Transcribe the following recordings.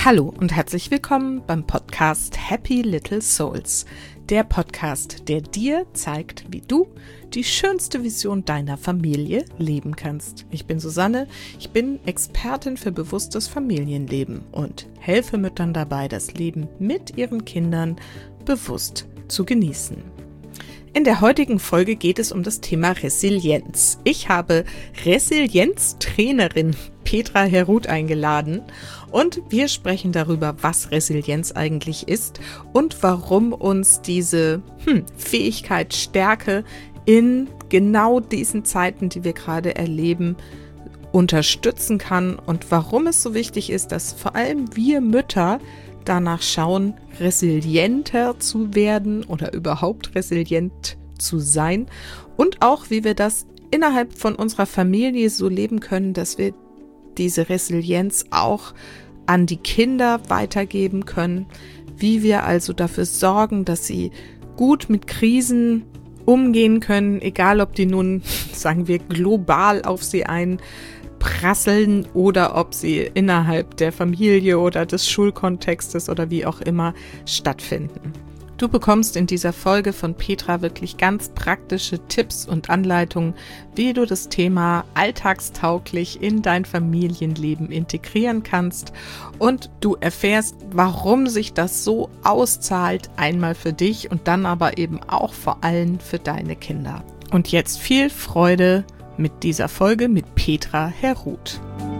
Hallo und herzlich willkommen beim Podcast Happy Little Souls. Der Podcast, der dir zeigt, wie du die schönste Vision deiner Familie leben kannst. Ich bin Susanne, ich bin Expertin für bewusstes Familienleben und helfe Müttern dabei, das Leben mit ihren Kindern bewusst zu genießen. In der heutigen Folge geht es um das Thema Resilienz. Ich habe Resilienztrainerin Petra Herruth eingeladen und wir sprechen darüber, was Resilienz eigentlich ist und warum uns diese Fähigkeit, Stärke in genau diesen Zeiten, die wir gerade erleben, unterstützen kann und warum es so wichtig ist, dass vor allem wir Mütter danach schauen, resilienter zu werden oder überhaupt resilient zu sein und auch, wie wir das innerhalb von unserer Familie so leben können, dass wir diese Resilienz auch an die Kinder weitergeben können, wie wir also dafür sorgen, dass sie gut mit Krisen umgehen können, egal ob die nun, sagen wir, global auf sie einprasseln oder ob sie innerhalb der Familie oder des Schulkontextes oder wie auch immer stattfinden. Du bekommst in dieser Folge von Petra wirklich ganz praktische Tipps und Anleitungen, wie du das Thema alltagstauglich in dein Familienleben integrieren kannst und du erfährst, warum sich das so auszahlt, einmal für dich und dann aber eben auch vor allem für deine Kinder. Und jetzt viel Freude mit dieser Folge mit Petra Herruth.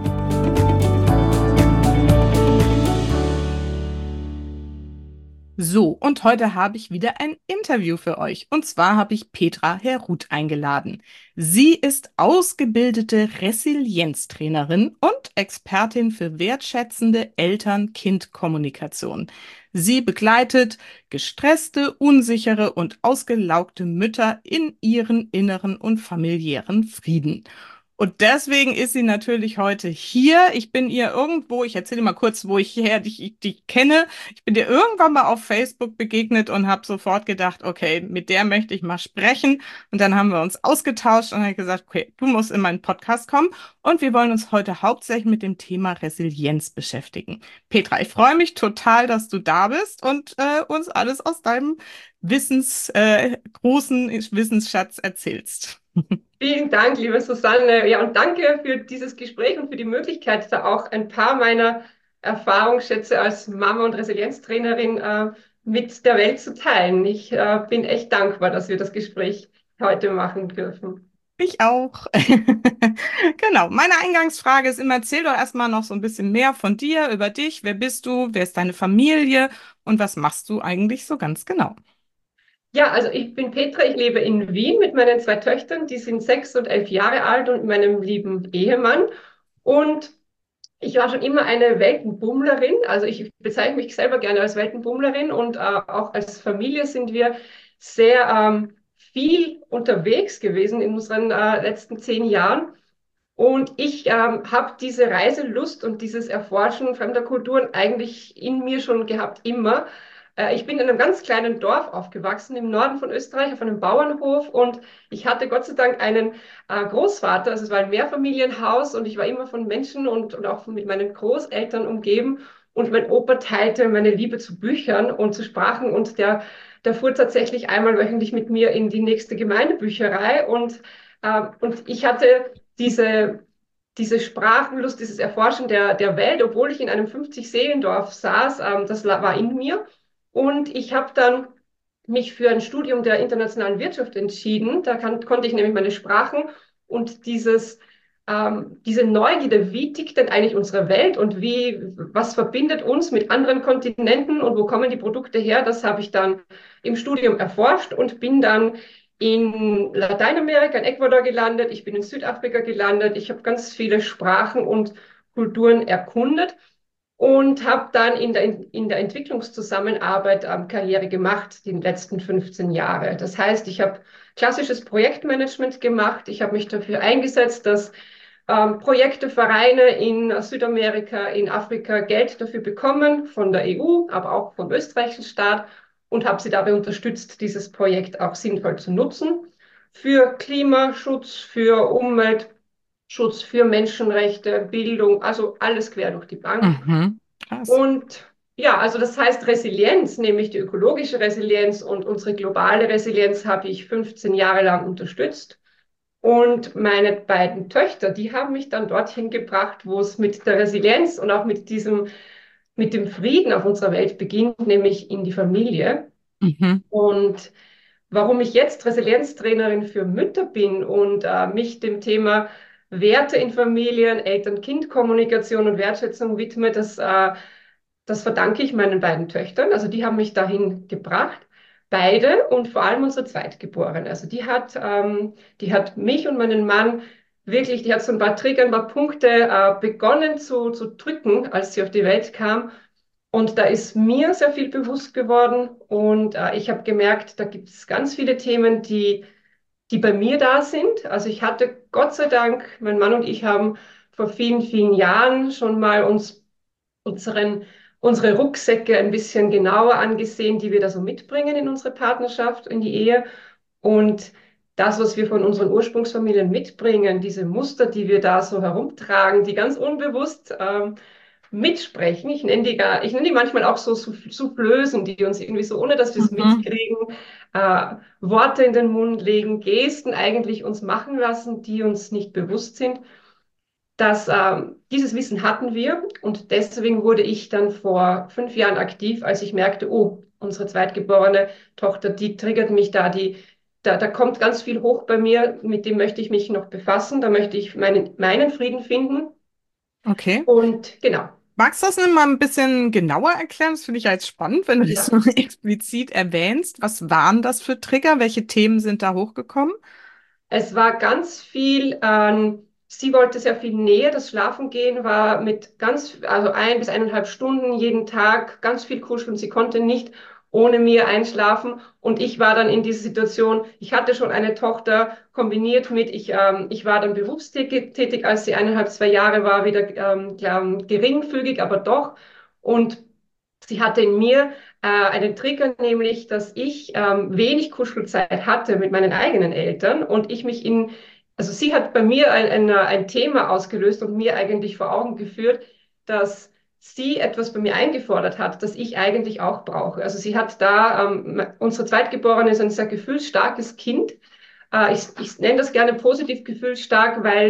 So, und heute habe ich wieder ein Interview für euch. Und zwar habe ich Petra Herruth eingeladen. Sie ist ausgebildete Resilienztrainerin und Expertin für wertschätzende Eltern-Kind-Kommunikation. Sie begleitet gestresste, unsichere und ausgelaugte Mütter in ihren inneren und familiären Frieden. Und deswegen ist sie natürlich heute hier. Ich bin ihr irgendwo, ich erzähle mal kurz, wo ich her dich kenne. Ich bin dir irgendwann mal auf Facebook begegnet und habe sofort gedacht, okay, mit der möchte ich mal sprechen. Und dann haben wir uns ausgetauscht und habe gesagt, okay, du musst in meinen Podcast kommen. Und wir wollen uns heute hauptsächlich mit dem Thema Resilienz beschäftigen. Petra, ich freue mich total, dass du da bist und uns alles aus deinem großen Wissensschatz erzählst. Vielen Dank, liebe Susanne. Ja, und danke für dieses Gespräch und für die Möglichkeit, da auch ein paar meiner Erfahrungsschätze als Mama und Resilienztrainerin mit der Welt zu teilen. Ich bin echt dankbar, dass wir das Gespräch heute machen dürfen. Ich auch. Genau. Meine Eingangsfrage ist immer, erzähl doch erstmal noch so ein bisschen mehr von dir, über dich. Wer bist du? Wer ist deine Familie? Und was machst du eigentlich so ganz genau? Ja, also ich bin Petra, ich lebe in Wien mit meinen zwei Töchtern, die sind 6 und 11 Jahre alt und meinem lieben Ehemann. Und ich war schon immer eine Weltenbummlerin, also ich bezeichne mich selber gerne als Weltenbummlerin und auch als Familie sind wir sehr viel unterwegs gewesen in unseren letzten 10 Jahren. Und ich habe diese Reiselust und dieses Erforschen fremder Kulturen eigentlich in mir schon gehabt, immer. Ich bin in einem ganz kleinen Dorf aufgewachsen im Norden von Österreich auf einem Bauernhof und ich hatte Gott sei Dank einen Großvater, also es war ein Mehrfamilienhaus und ich war immer von Menschen und auch mit meinen Großeltern umgeben und mein Opa teilte meine Liebe zu Büchern und zu Sprachen und der fuhr tatsächlich einmal wöchentlich mit mir in die nächste Gemeindebücherei und ich hatte diese Sprachenlust, dieses Erforschen der Welt, obwohl ich in einem 50-Seelendorf saß, das war in mir. Und ich habe dann mich für ein Studium der internationalen Wirtschaft entschieden. Konnte ich nämlich meine Sprachen und diese Neugierde, wie tickt denn eigentlich unsere Welt und was verbindet uns mit anderen Kontinenten und wo kommen die Produkte her, das habe ich dann im Studium erforscht und bin dann in Lateinamerika, in Ecuador gelandet, ich bin in Südafrika gelandet, ich habe ganz viele Sprachen und Kulturen erkundet und habe dann in der Entwicklungszusammenarbeit Karriere gemacht, die letzten 15 Jahre. Das heißt, ich habe klassisches Projektmanagement gemacht, ich habe mich dafür eingesetzt, dass Projekte, Vereine in Südamerika, in Afrika Geld dafür bekommen, von der EU, aber auch vom österreichischen Staat und habe sie dabei unterstützt, dieses Projekt auch sinnvoll zu nutzen. Für Klimaschutz, für Umweltschutz, für Menschenrechte, Bildung, also alles quer durch die Bank. Mhm. Krass. Und ja, also das heißt Resilienz, nämlich die ökologische Resilienz und unsere globale Resilienz habe ich 15 Jahre lang unterstützt. Und meine beiden Töchter, die haben mich dann dorthin gebracht, wo es mit der Resilienz und auch mit dem Frieden auf unserer Welt beginnt, nämlich in die Familie. Mhm. Und warum ich jetzt Resilienztrainerin für Mütter bin und mich dem Thema Werte in Familien, Eltern-Kind-Kommunikation und Wertschätzung widme, das verdanke ich meinen beiden Töchtern. Also die haben mich dahin gebracht. Beide und vor allem unsere Zweitgeborene. Also die hat mich und meinen Mann wirklich, die hat so ein paar Trigger, ein paar Punkte begonnen zu drücken, als sie auf die Welt kam. Und da ist mir sehr viel bewusst geworden und ich habe gemerkt, da gibt es ganz viele Themen, die bei mir da sind. Also ich hatte Gott sei Dank, mein Mann und ich haben vor vielen, vielen Jahren schon mal unseren, unsere Rucksäcke ein bisschen genauer angesehen, die wir da so mitbringen in unsere Partnerschaft, in die Ehe. Und das, was wir von unseren Ursprungsfamilien mitbringen, diese Muster, die wir da so herumtragen, die ganz unbewusst mitsprechen. Ich nenne die manchmal auch so Soufflösen, die uns irgendwie so, ohne dass wir es Mhm. mitkriegen, Worte in den Mund legen, Gesten eigentlich uns machen lassen, die uns nicht bewusst sind. Dieses Wissen hatten wir und deswegen wurde ich dann vor 5 Jahren aktiv, als ich merkte, oh, unsere zweitgeborene Tochter, die triggert mich da kommt ganz viel hoch bei mir, mit dem möchte ich mich noch befassen, da möchte ich meinen Frieden finden Okay. und genau. Magst du das denn mal ein bisschen genauer erklären? Das finde ich ja jetzt spannend, wenn du das so Ja. explizit erwähnst. Was waren das für Trigger? Welche Themen sind da hochgekommen? Es war ganz viel, sie wollte sehr viel Nähe. Das Schlafengehen war also 1 bis 1,5 Stunden jeden Tag, ganz viel kuscheln. Sie konnte nicht ohne mir einschlafen. Und ich war dann in dieser Situation, ich hatte schon eine Tochter kombiniert ich war dann berufstätig, als sie 1,5, 2 Jahre war, wieder geringfügig, aber doch. Und sie hatte in mir einen Trigger, nämlich, dass ich wenig Kuschelzeit hatte mit meinen eigenen Eltern und also sie hat bei mir ein Thema ausgelöst und mir eigentlich vor Augen geführt, dass sie etwas bei mir eingefordert hat, das ich eigentlich auch brauche. Also sie hat unsere Zweitgeborene ist ein sehr gefühlsstarkes Kind. Ich nenne das gerne positiv gefühlsstark, weil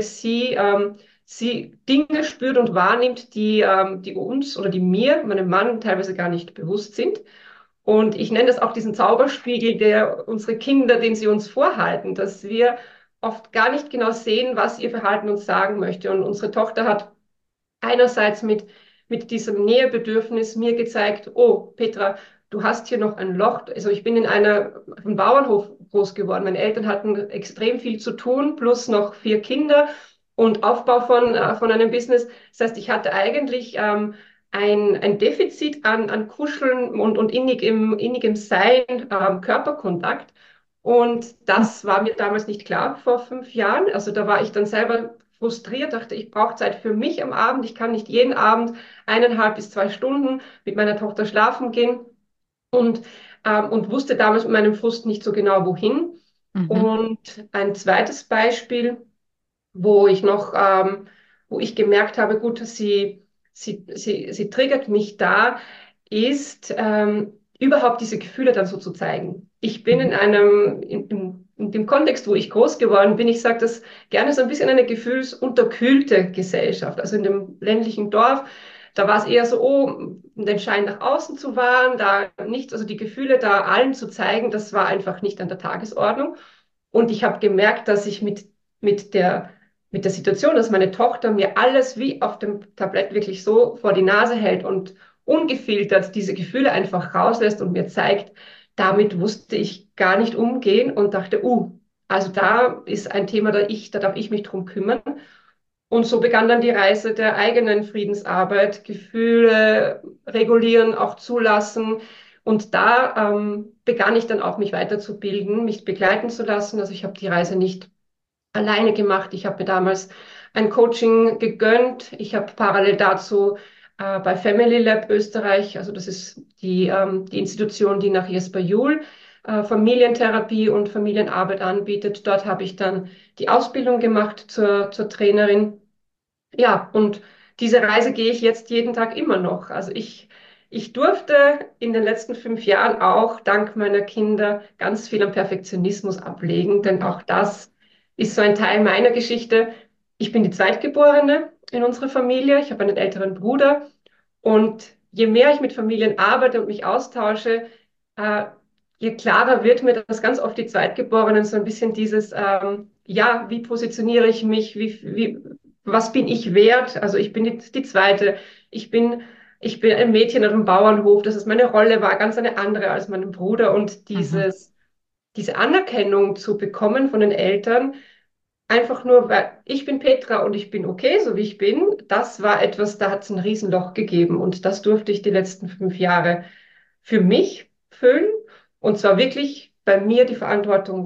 sie Dinge spürt und wahrnimmt, die uns oder die mir, meinem Mann, teilweise gar nicht bewusst sind. Und ich nenne das auch diesen Zauberspiegel, der unsere Kinder, den sie uns vorhalten, dass wir oft gar nicht genau sehen, was ihr Verhalten uns sagen möchte. Und unsere Tochter hat einerseits mit diesem Nähebedürfnis mir gezeigt, oh, Petra, du hast hier noch ein Loch. Also ich bin auf einem Bauernhof groß geworden. Meine Eltern hatten extrem viel zu tun, plus noch 4 Kinder und Aufbau von einem Business. Das heißt, ich hatte eigentlich ein Defizit an Kuscheln und innigem Sein, Körperkontakt. Und das war mir damals nicht klar vor 5 Jahren. Also da war ich dann selber frustriert, dachte, ich brauche Zeit für mich am Abend. Ich kann nicht jeden Abend 1,5 bis 2 Stunden mit meiner Tochter schlafen gehen und wusste damals mit meinem Frust nicht so genau, wohin. Mhm. Und ein zweites Beispiel, wo ich gemerkt habe, gut, sie triggert mich da, ist überhaupt diese Gefühle dann so zu zeigen. Ich bin in dem Kontext, wo ich groß geworden bin, ich sage das gerne so ein bisschen eine gefühlsunterkühlte Gesellschaft. Also in dem ländlichen Dorf, da war es eher so, oh, den Schein nach außen zu wahren, da nicht, also die Gefühle da allen zu zeigen, das war einfach nicht an der Tagesordnung. Und ich habe gemerkt, dass ich mit mit der Situation, dass meine Tochter mir alles wie auf dem Tablett wirklich so vor die Nase hält und ungefiltert diese Gefühle einfach rauslässt und mir zeigt, damit wusste ich gar nicht umgehen und dachte, also da ist ein Thema, da darf ich mich drum kümmern. Und so begann dann die Reise der eigenen Friedensarbeit, Gefühle regulieren, auch zulassen. Und da begann ich dann auch, mich weiterzubilden, mich begleiten zu lassen. Also ich habe die Reise nicht alleine gemacht. Ich habe mir damals ein Coaching gegönnt. Ich habe parallel dazu bei Family Lab Österreich, also das ist die Institution, die nach Jesper Juhl Familientherapie und Familienarbeit anbietet. Dort habe ich dann die Ausbildung gemacht zur Trainerin. Ja, und diese Reise gehe ich jetzt jeden Tag immer noch. Also ich durfte in den letzten 5 Jahren auch dank meiner Kinder ganz viel an Perfektionismus ablegen, denn Mhm. auch das ist so ein Teil meiner Geschichte. Ich bin die Zweitgeborene in unserer Familie. Ich habe einen älteren Bruder. Und je mehr ich mit Familien arbeite und mich austausche, äh, je klarer wird mir, dass ganz oft die Zweitgeborenen so ein bisschen dieses, ja, wie positioniere ich mich, was bin ich wert? Also ich bin die Zweite, ich bin, ich bin ein Mädchen auf dem Bauernhof, das ist meine Rolle, war ganz eine andere als meinem Bruder. Und Mhm. diese Anerkennung zu bekommen von den Eltern, einfach nur, weil ich bin Petra und ich bin okay, so wie ich bin, das war etwas, da hat es ein Riesenloch gegeben. Und das durfte ich die letzten 5 Jahre für mich füllen. Und zwar wirklich bei mir die Verantwortung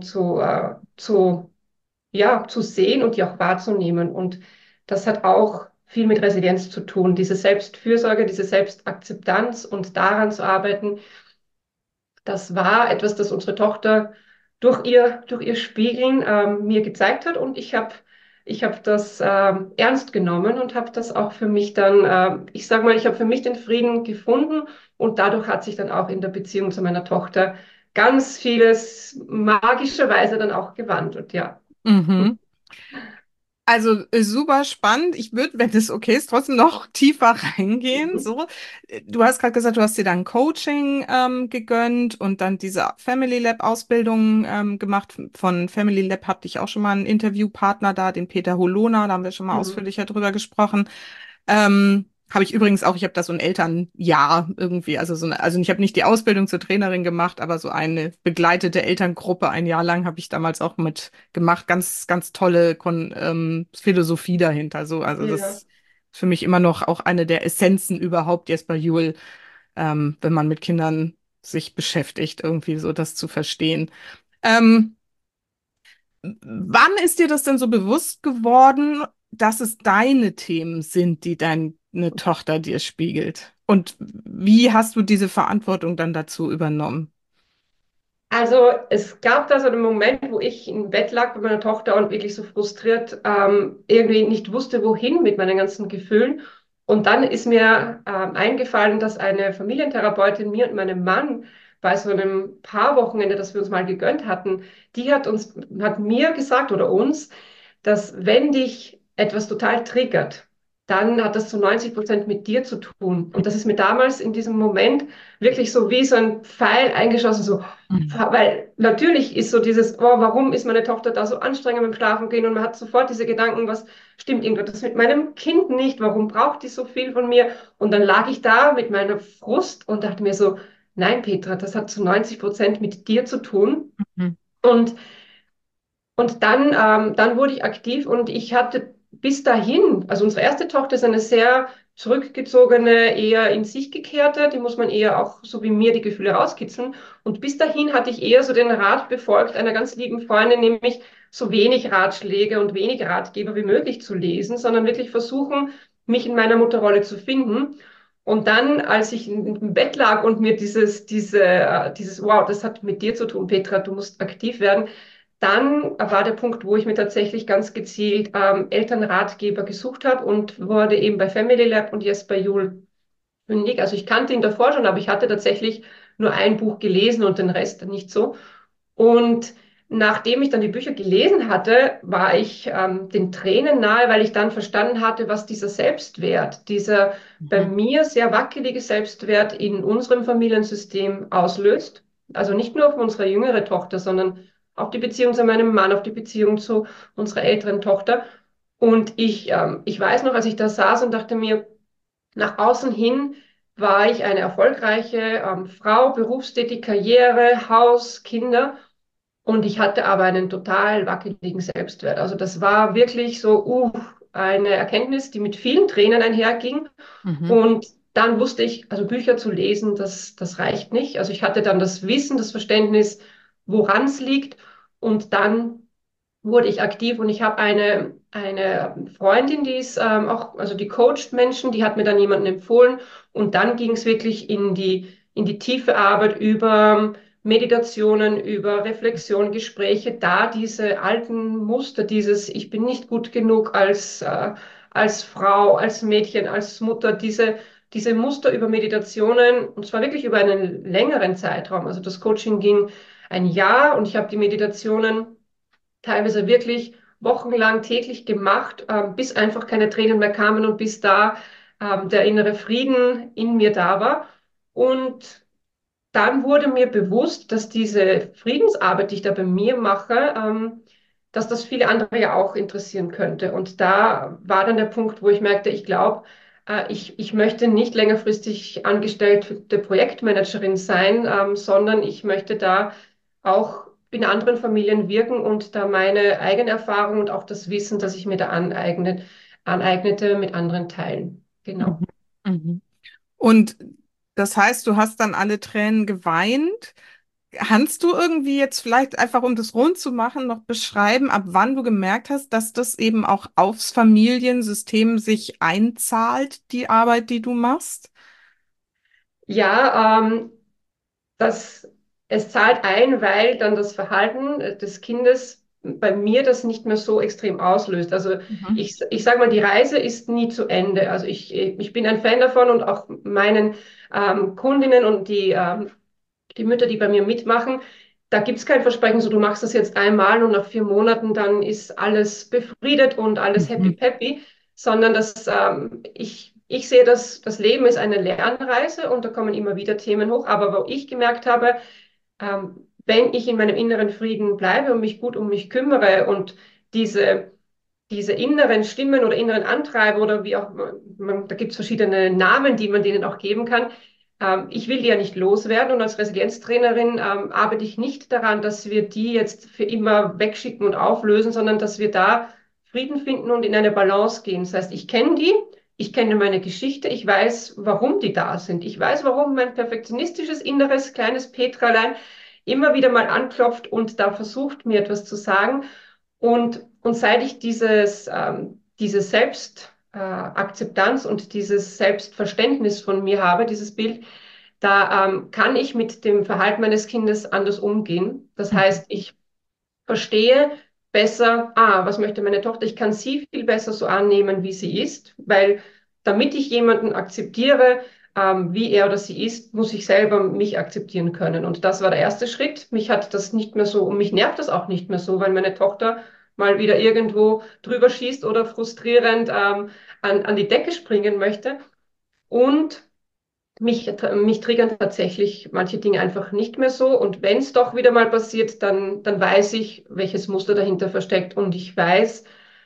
ja, zu sehen und die auch wahrzunehmen. Und das hat auch viel mit Resilienz zu tun, diese Selbstfürsorge, diese Selbstakzeptanz und daran zu arbeiten. Das war etwas, das unsere Tochter durch ihr Spiegeln mir gezeigt hat, und ich hab das ernst genommen und habe das auch für mich dann, ich sag mal, ich habe für mich den Frieden gefunden, und dadurch hat sich dann auch in der Beziehung zu meiner Tochter ganz vieles magischerweise dann auch gewandelt, ja. Mhm. Also super spannend. Ich würde, wenn es okay ist, trotzdem noch tiefer reingehen. So, du hast gerade gesagt, du hast dir dann Coaching gegönnt und dann diese Family Lab Ausbildung gemacht. Von Family Lab hatte ich auch schon mal einen Interviewpartner da, den Peter Holona. Da haben wir schon mal Mhm. ausführlicher drüber gesprochen. Habe ich übrigens auch, ich habe da so ein Elternjahr irgendwie, also also ich habe nicht die Ausbildung zur Trainerin gemacht, aber so eine begleitete Elterngruppe ein Jahr lang habe ich damals auch mit gemacht. Ganz, ganz tolle Philosophie dahinter. So, also das Ja. ist für mich immer noch auch eine der Essenzen überhaupt jetzt bei Jule, wenn man mit Kindern sich beschäftigt, irgendwie so das zu verstehen. Ähm, Wann ist dir das denn so bewusst geworden, dass es deine Themen sind, die deine Tochter dir spiegelt? Und wie hast du diese Verantwortung dann dazu übernommen? Also es gab da so einen Moment, wo ich im Bett lag mit meiner Tochter und wirklich so frustriert irgendwie nicht wusste, wohin mit meinen ganzen Gefühlen. Und dann ist mir eingefallen, dass eine Familientherapeutin mir und meinem Mann bei so einem Paarwochenende, das wir uns mal gegönnt hatten, hat mir gesagt oder uns, dass wenn dich etwas total triggert, dann hat das zu 90% mit dir zu tun. Und das ist mir damals in diesem Moment wirklich so wie so ein Pfeil eingeschossen, so, Mhm. weil natürlich ist so dieses, oh, warum ist meine Tochter da so anstrengend beim Schlafen gehen, und man hat sofort diese Gedanken, was stimmt irgendwas mit meinem Kind nicht, warum braucht die so viel von mir? Und dann lag ich da mit meiner Frust und dachte mir so, nein, Petra, das hat zu 90% mit dir zu tun. Mhm. Und dann wurde ich aktiv, und ich hatte bis dahin, also unsere erste Tochter ist eine sehr zurückgezogene, eher in sich gekehrte, die muss man eher auch so wie mir die Gefühle rauskitzeln. Und bis dahin hatte ich eher so den Rat befolgt einer ganz lieben Freundin, nämlich so wenig Ratschläge und wenig Ratgeber wie möglich zu lesen, sondern wirklich versuchen, mich in meiner Mutterrolle zu finden. Und dann, als ich im Bett lag und mir dieses, wow, das hat mit dir zu tun, Petra, du musst aktiv werden, dann war der Punkt, wo ich mir tatsächlich ganz gezielt Elternratgeber gesucht habe und wurde eben bei Family Lab und jetzt bei Jule fündig. Also ich kannte ihn davor schon, aber ich hatte tatsächlich nur ein Buch gelesen und den Rest nicht so. Und nachdem ich dann die Bücher gelesen hatte, war ich den Tränen nahe, weil ich dann verstanden hatte, was dieser Selbstwert, dieser bei Mhm. mir sehr wackelige Selbstwert in unserem Familiensystem auslöst. Also nicht nur auf unsere jüngere Tochter, sondern auf die Beziehung zu meinem Mann, auf die Beziehung zu unserer älteren Tochter. Und ich weiß noch, als ich da saß und dachte mir, nach außen hin war ich eine erfolgreiche Frau, berufstätig, Karriere, Haus, Kinder. Und ich hatte aber einen total wackeligen Selbstwert. Also das war wirklich so, eine Erkenntnis, die mit vielen Tränen einherging. Mhm. Und dann wusste ich, also Bücher zu lesen, das reicht nicht. Also ich hatte dann das Wissen, das Verständnis, woran es liegt. Und dann wurde ich aktiv, und ich habe eine Freundin, die ist auch, also die coacht Menschen, die hat mir dann jemanden empfohlen, und dann ging es wirklich in die tiefe Arbeit über Meditationen, über Reflexion, Gespräche, da diese alten Muster, dieses Ich bin nicht gut genug als Frau, als Mädchen, als Mutter, diese Muster über Meditationen, und zwar wirklich über einen längeren Zeitraum. Also das Coaching ging ein Jahr und ich habe die Meditationen teilweise wirklich wochenlang täglich gemacht, bis einfach keine Tränen mehr kamen und bis da der innere Frieden in mir da war. Und dann wurde mir bewusst, dass diese Friedensarbeit, die ich da bei mir mache, dass das viele andere ja auch interessieren könnte. Und da war dann der Punkt, wo ich merkte, ich glaube, ich möchte nicht längerfristig angestellte Projektmanagerin sein, sondern ich möchte da auch in anderen Familien wirken und da meine eigene Erfahrung und auch das Wissen, das ich mir da aneignete, mit anderen teilen. Mhm. Genau. Mhm. Und das heißt, du hast dann alle Tränen geweint. Kannst du irgendwie jetzt vielleicht einfach, um das rund zu machen, noch beschreiben, ab wann du gemerkt hast, dass das eben auch aufs Familiensystem sich einzahlt, die Arbeit, die du machst? Ja, dass es zahlt ein, weil dann das Verhalten des Kindes bei mir das nicht mehr so extrem auslöst. Also Mhm. ich sage mal, die Reise ist nie zu Ende. Also ich bin ein Fan davon und auch meinen Kundinnen und die Mütter, die bei mir mitmachen, da gibt es kein Versprechen, so du machst das jetzt einmal und nach 4 Monaten dann ist alles befriedet und alles happy Mhm. peppy, sondern ich sehe, dass das Leben ist eine Lernreise und da kommen immer wieder Themen hoch. Aber wo ich gemerkt habe, wenn ich in meinem inneren Frieden bleibe und mich gut um mich kümmere und diese, diese inneren Stimmen oder inneren Antreiber oder wie auch, da gibt es verschiedene Namen, die man denen auch geben kann. Ich will die ja nicht loswerden und als Resilienztrainerin arbeite ich nicht daran, dass wir die jetzt für immer wegschicken und auflösen, sondern dass wir da Frieden finden und in eine Balance gehen. Das heißt, ich kenne die, ich kenne meine Geschichte, ich weiß, warum die da sind. Ich weiß, warum mein perfektionistisches inneres kleines Petralein immer wieder mal anklopft und da versucht, mir etwas zu sagen. Und seit ich diese Selbstakzeptanz und dieses Selbstverständnis von mir habe, dieses Bild, da kann ich mit dem Verhalten meines Kindes anders umgehen. Das Mhm. heißt, ich verstehe besser, was möchte meine Tochter? Ich kann sie viel besser so annehmen, wie sie ist, weil damit ich jemanden akzeptiere, wie er oder sie ist, muss ich selber mich akzeptieren können. Und das war der erste Schritt. Mich hat das nicht mehr so und mich nervt das auch nicht mehr so, wenn meine Tochter mal wieder irgendwo drüber schießt oder frustrierend an die Decke springen möchte. Und mich triggern tatsächlich manche Dinge einfach nicht mehr so. Und wenn es doch wieder mal passiert, dann weiß ich, welches Muster dahinter versteckt. Und ich weiß,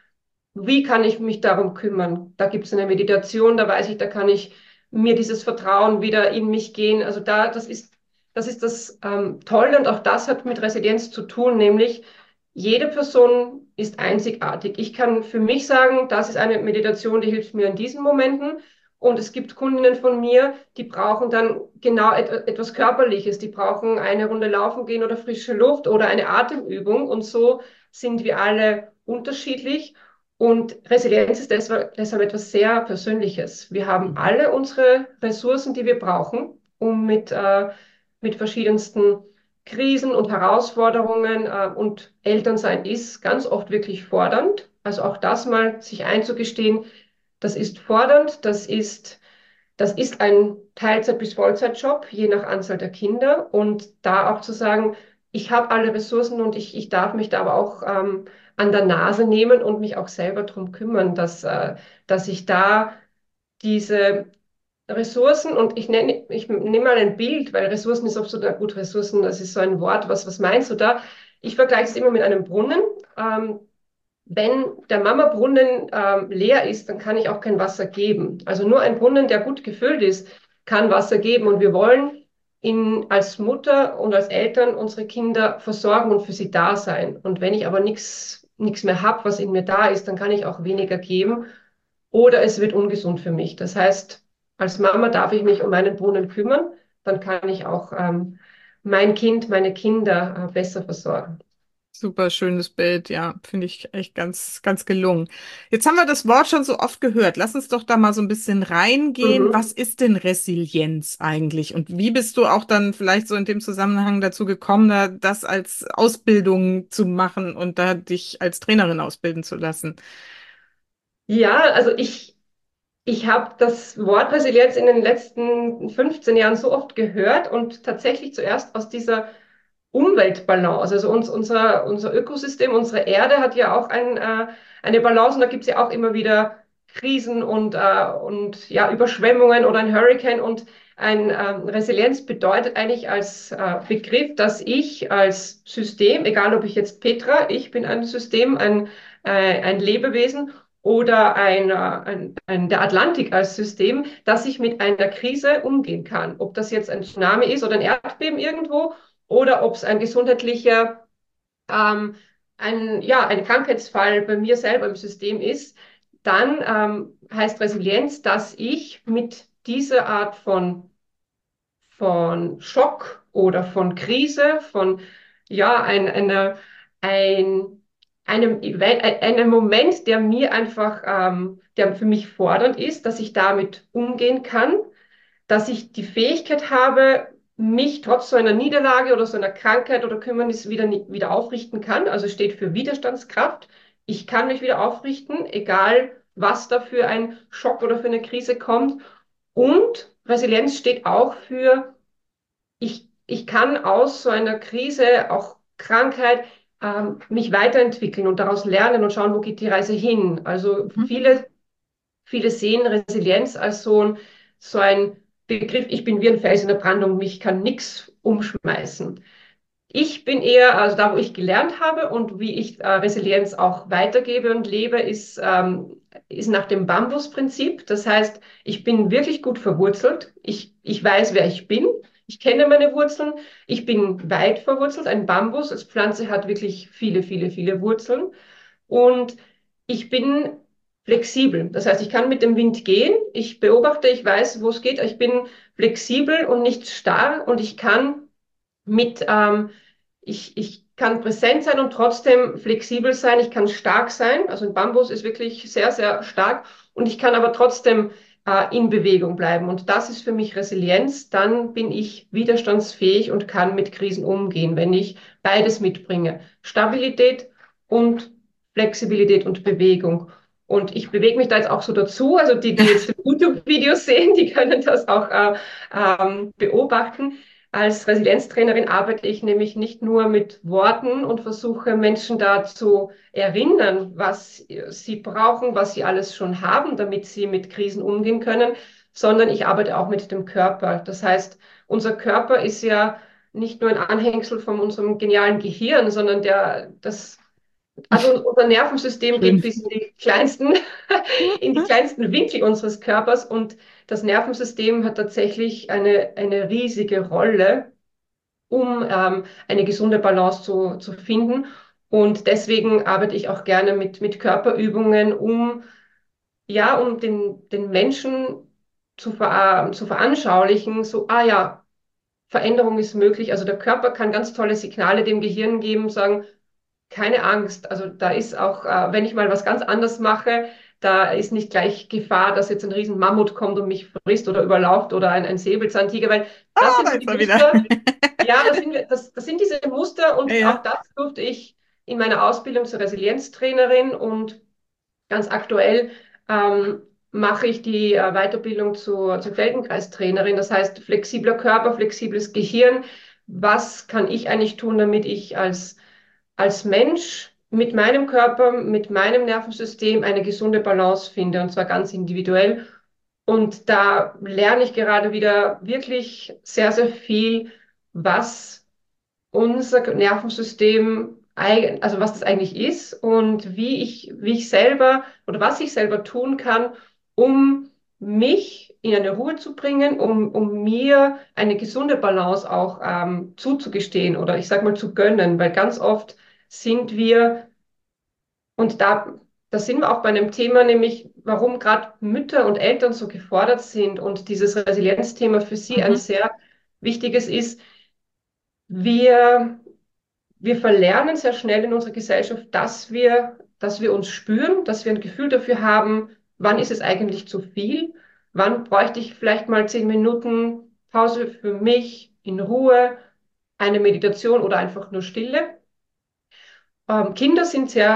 wie kann ich mich darum kümmern. Da gibt es eine Meditation, da weiß ich, da kann ich mir dieses Vertrauen wieder in mich gehen. Also das ist das Tolle und auch das hat mit Resilienz zu tun, nämlich jede Person ist einzigartig. Ich kann für mich sagen, das ist eine Meditation, die hilft mir in diesen Momenten. Und es gibt Kundinnen von mir, die brauchen dann genau etwas Körperliches. Die brauchen eine Runde laufen gehen oder frische Luft oder eine Atemübung. Und so sind wir alle unterschiedlich. Und Resilienz ist deshalb etwas sehr Persönliches. Wir haben Mhm. alle unsere Ressourcen, die wir brauchen, um mit verschiedensten Krisen und Herausforderungen und Elternsein ist ganz oft wirklich fordernd. Also auch das mal sich einzugestehen, das ist fordernd, das ist ein Teilzeit- bis Vollzeitjob, je nach Anzahl der Kinder. Und da auch zu sagen, ich habe alle Ressourcen und ich darf mich da aber auch an der Nase nehmen und mich auch selber drum kümmern, dass ich da diese Ressourcen und ich nehme mal ein Bild, weil Ressourcen ist oft so, na gut, Ressourcen, das ist so ein Wort, was meinst du da? Ich vergleiche es immer mit einem Brunnen. Ähm, Wenn der Mama-Brunnen leer ist, dann kann ich auch kein Wasser geben. Also nur ein Brunnen, der gut gefüllt ist, kann Wasser geben. Und wir wollen als Mutter und als Eltern unsere Kinder versorgen und für sie da sein. Und wenn ich aber nichts mehr habe, was in mir da ist, dann kann ich auch weniger geben oder es wird ungesund für mich. Das heißt, als Mama darf ich mich um meinen Brunnen kümmern, dann kann ich auch mein Kind, meine Kinder besser versorgen. Super schönes Bild, ja, finde ich echt ganz, ganz gelungen. Jetzt haben wir das Wort schon so oft gehört. Lass uns doch da mal so ein bisschen reingehen. Mhm. Was ist denn Resilienz eigentlich? Und wie bist du auch dann vielleicht so in dem Zusammenhang dazu gekommen, das als Ausbildung zu machen und da dich als Trainerin ausbilden zu lassen? Ja, also ich habe das Wort Resilienz in den letzten 15 Jahren so oft gehört und tatsächlich zuerst aus dieser Umweltbalance. Also unser Ökosystem, unsere Erde hat ja auch eine Balance und da gibt es ja auch immer wieder Krisen und ja, Überschwemmungen oder ein Hurricane. Und Resilienz bedeutet eigentlich als Begriff, dass ich als System, egal ob ich jetzt Petra, ich bin ein System, ein Lebewesen oder der Atlantik als System, dass ich mit einer Krise umgehen kann. Ob das jetzt ein Tsunami ist oder ein Erdbeben irgendwo oder ob es ein gesundheitlicher, ein Krankheitsfall bei mir selber im System ist, dann heißt Resilienz, dass ich mit dieser Art von Schock oder von Krise, von ja, ein, einem Moment, der mir einfach, der für mich fordernd ist, dass ich damit umgehen kann, dass ich die Fähigkeit habe, mich trotz so einer Niederlage oder so einer Krankheit oder Kümmernis wieder aufrichten kann. Also steht für Widerstandskraft. Ich kann mich wieder aufrichten, egal was da für ein Schock oder für eine Krise kommt. Und Resilienz steht auch für ich kann aus so einer Krise, auch Krankheit, mich weiterentwickeln und daraus lernen und schauen, wo geht die Reise hin. Also viele sehen Resilienz als so ein Begriff, ich bin wie ein Fels in der Brandung, mich kann nichts umschmeißen. Ich bin eher, also da, wo ich gelernt habe und wie ich Resilienz auch weitergebe und lebe, ist nach dem Bambusprinzip. Das heißt, ich bin wirklich gut verwurzelt. Ich weiß, wer ich bin. Ich kenne meine Wurzeln. Ich bin weit verwurzelt. Ein Bambus als Pflanze hat wirklich viele, viele, viele Wurzeln. Und ich bin flexibel. Das heißt, ich kann mit dem Wind gehen. Ich beobachte, ich weiß, wo es geht. Ich bin flexibel und nicht starr und ich kann mit, ich kann präsent sein und trotzdem flexibel sein. Ich kann stark sein. Also ein Bambus ist wirklich sehr, sehr stark. Und ich kann aber trotzdem in Bewegung bleiben. Und das ist für mich Resilienz. Dann bin ich widerstandsfähig und kann mit Krisen umgehen, wenn ich beides mitbringe. Stabilität und Flexibilität und Bewegung. Und ich bewege mich da jetzt auch so dazu. Also die jetzt YouTube-Videos sehen, die können das auch beobachten. Als Resilienztrainerin arbeite ich nämlich nicht nur mit Worten und versuche Menschen da zu erinnern, was sie brauchen, was sie alles schon haben, damit sie mit Krisen umgehen können, sondern ich arbeite auch mit dem Körper. Das heißt, unser Körper ist ja nicht nur ein Anhängsel von unserem genialen Gehirn, sondern also unser Nervensystem geht Schön. bis in die kleinsten Winkel unseres Körpers und das Nervensystem hat tatsächlich eine riesige Rolle, um eine gesunde Balance zu finden. Und deswegen arbeite ich auch gerne mit Körperübungen, um den Menschen zu veranschaulichen, so, ah ja, Veränderung ist möglich. Also der Körper kann ganz tolle Signale dem Gehirn geben, sagen, keine Angst. Also da ist auch, wenn ich mal was ganz anderes mache, da ist nicht gleich Gefahr, dass jetzt ein riesen Mammut kommt und mich frisst oder überlauft oder ein Säbelzahntiger, weil das Ah, sind da so ist die er wieder. Muster. Ja, das sind diese Muster Ja, und auch ja. das durfte ich in meiner Ausbildung zur Resilienztrainerin und ganz aktuell mache ich die Weiterbildung zur Feldenkreistrainerin. Das heißt, flexibler Körper, flexibles Gehirn. Was kann ich eigentlich tun, damit ich als Mensch mit meinem Körper, mit meinem Nervensystem eine gesunde Balance finde, und zwar ganz individuell. Und da lerne ich gerade wieder wirklich sehr, sehr viel, was unser Nervensystem, also was das eigentlich ist und wie ich selber oder was ich selber tun kann, um mich in eine Ruhe zu bringen, um mir eine gesunde Balance auch zuzugestehen oder ich sag mal zu gönnen, weil ganz oft sind wir und da sind wir auch bei einem Thema, nämlich warum gerade Mütter und Eltern so gefordert sind und dieses Resilienzthema für sie ein Mhm. sehr wichtiges ist. Wir wir verlernen sehr schnell in unserer Gesellschaft, dass wir uns spüren, dass wir ein Gefühl dafür haben, wann ist es eigentlich zu viel, wann bräuchte ich vielleicht mal 10 Minuten Pause für mich in Ruhe, eine Meditation oder einfach nur Stille. Kinder sind sehr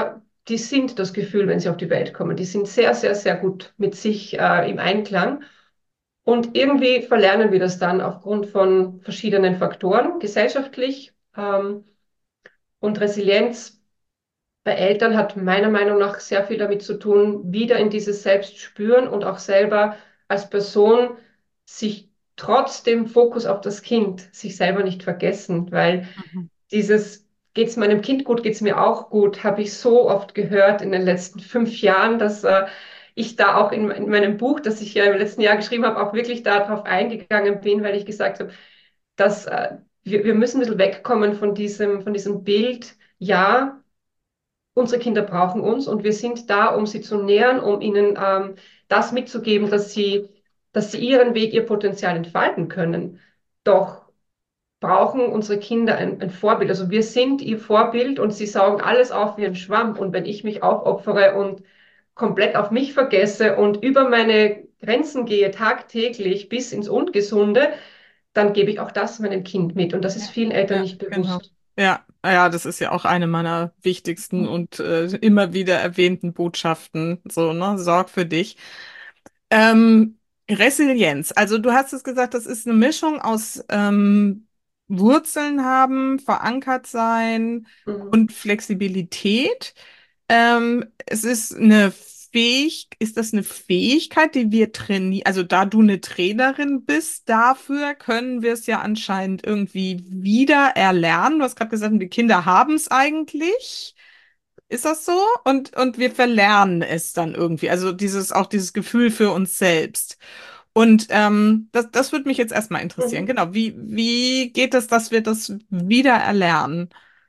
die sind das Gefühl, wenn sie auf die Welt kommen. Die sind sehr, sehr, sehr gut mit sich im Einklang. Und irgendwie verlernen wir das dann aufgrund von verschiedenen Faktoren, gesellschaftlich. Und Resilienz bei Eltern hat meiner Meinung nach sehr viel damit zu tun, wieder in dieses Selbstspüren und auch selber als Person sich trotz dem Fokus auf das Kind, sich selber nicht vergessen, weil Mhm. dieses geht's meinem Kind gut, geht's mir auch gut, habe ich so oft gehört in den letzten 5 Jahren, dass ich da auch in meinem Buch, das ich ja im letzten Jahr geschrieben habe, auch wirklich darauf eingegangen bin, weil ich gesagt habe, dass wir müssen ein bisschen wegkommen von diesem Bild, ja, unsere Kinder brauchen uns und wir sind da, um sie zu nähern, um ihnen das mitzugeben, dass sie ihren Weg, ihr Potenzial entfalten können. Doch brauchen unsere Kinder ein Vorbild. Also wir sind ihr Vorbild und sie saugen alles auf wie ein Schwamm. Und wenn ich mich aufopfere und komplett auf mich vergesse und über meine Grenzen gehe tagtäglich bis ins Ungesunde, dann gebe ich auch das meinem Kind mit. Und das ist Ja, vielen Eltern ja, nicht genau. bewusst. Ja, ja, das ist ja auch eine meiner wichtigsten und immer wieder erwähnten Botschaften. So, ne? Sorg für dich. Ähm, Resilienz. Also du hast es gesagt, das ist eine Mischung aus Wurzeln haben, verankert sein Mhm. und Flexibilität. Es ist ist das eine Fähigkeit, die wir trainieren? Also da du eine Trainerin bist, dafür können wir es ja anscheinend irgendwie wieder erlernen. Du hast gerade gesagt, die Kinder haben es eigentlich. Ist das so? Und wir verlernen es dann irgendwie. Also auch dieses Gefühl für uns selbst. Und das würde mich jetzt erstmal interessieren. Mhm. Genau, wie geht es, dass wir das wieder erlernen?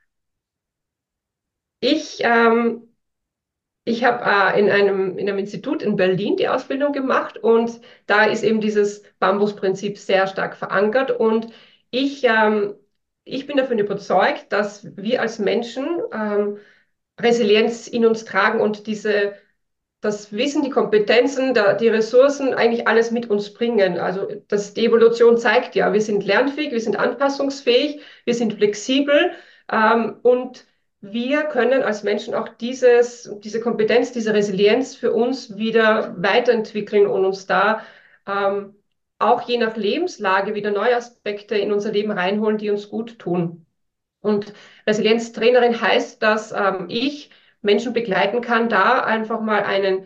Ich, ich habe in einem Institut in Berlin die Ausbildung gemacht und da ist eben dieses Bambusprinzip sehr stark verankert und ich, ähm, ich bin davon überzeugt, dass wir als Menschen Resilienz in uns tragen und das Wissen, die Kompetenzen, die Ressourcen eigentlich alles mit uns bringen. Also die Evolution zeigt ja, wir sind lernfähig, wir sind anpassungsfähig, wir sind flexibel und wir können als Menschen auch diese Kompetenz, diese Resilienz für uns wieder weiterentwickeln und uns da ähm, auch je nach Lebenslage wieder neue Aspekte in unser Leben reinholen, die uns gut tun. Und Resilienztrainerin heißt, dass ich Menschen begleiten kann, da einfach mal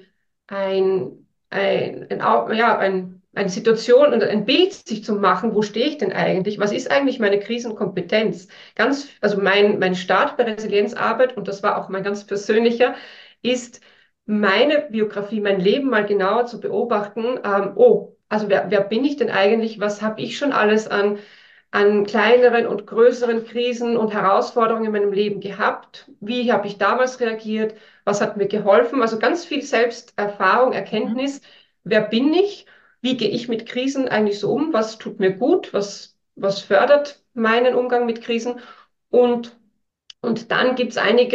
eine Situation und ein Bild sich zu machen, wo stehe ich denn eigentlich? Was ist eigentlich meine Krisenkompetenz? Also mein Start bei Resilienzarbeit, und das war auch mein ganz persönlicher, ist meine Biografie, mein Leben mal genauer zu beobachten. Also wer bin ich denn eigentlich? Was habe ich schon alles an kleineren und größeren Krisen und Herausforderungen in meinem Leben gehabt? Wie habe ich damals reagiert? Was hat mir geholfen? Also ganz viel Selbsterfahrung, Mhm. Erkenntnis. Wer bin ich? Wie gehe ich mit Krisen eigentlich so um? Was tut mir gut? Was fördert meinen Umgang mit Krisen? Und und dann gibt es einige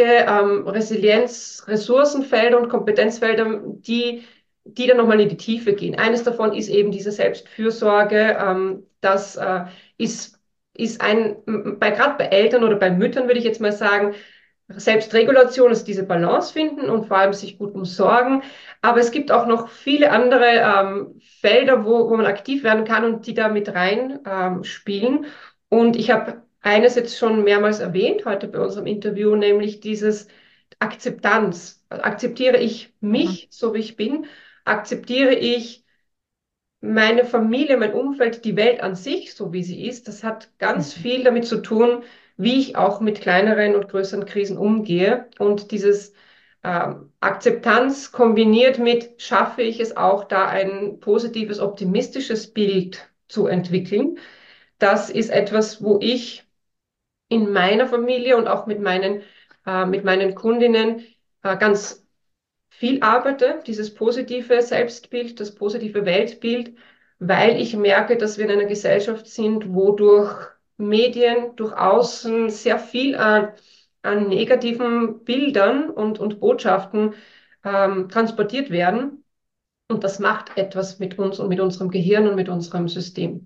Resilienz-Ressourcenfelder und Kompetenzfelder, die dann nochmal in die Tiefe gehen. Eines davon ist eben diese Selbstfürsorge. Das ist, ist gerade bei Eltern oder bei Müttern würde ich jetzt mal sagen, Selbstregulation ist diese Balance finden und vor allem sich gut umsorgen. Aber es gibt auch noch viele andere Felder, wo man aktiv werden kann und die da mit rein spielen. Und ich habe eines jetzt schon mehrmals erwähnt heute bei unserem Interview, nämlich dieses Akzeptanz. Akzeptiere ich Mhm. mich, so wie ich bin? Akzeptiere ich meine Familie, mein Umfeld, die Welt an sich, so wie sie ist? Das hat ganz Mhm. viel damit zu tun, wie ich auch mit kleineren und größeren Krisen umgehe. Und dieses Akzeptanz kombiniert mit, schaffe ich es auch, da ein positives, optimistisches Bild zu entwickeln. Das ist etwas, wo ich in meiner Familie und auch mit meinen Kundinnen ganz viel arbeite, dieses positive Selbstbild, das positive Weltbild, weil ich merke, dass wir in einer Gesellschaft sind, wo durch Medien, durch Außen sehr viel an negativen Bildern und Botschaften transportiert werden. Und das macht etwas mit uns und mit unserem Gehirn und mit unserem System. Ja.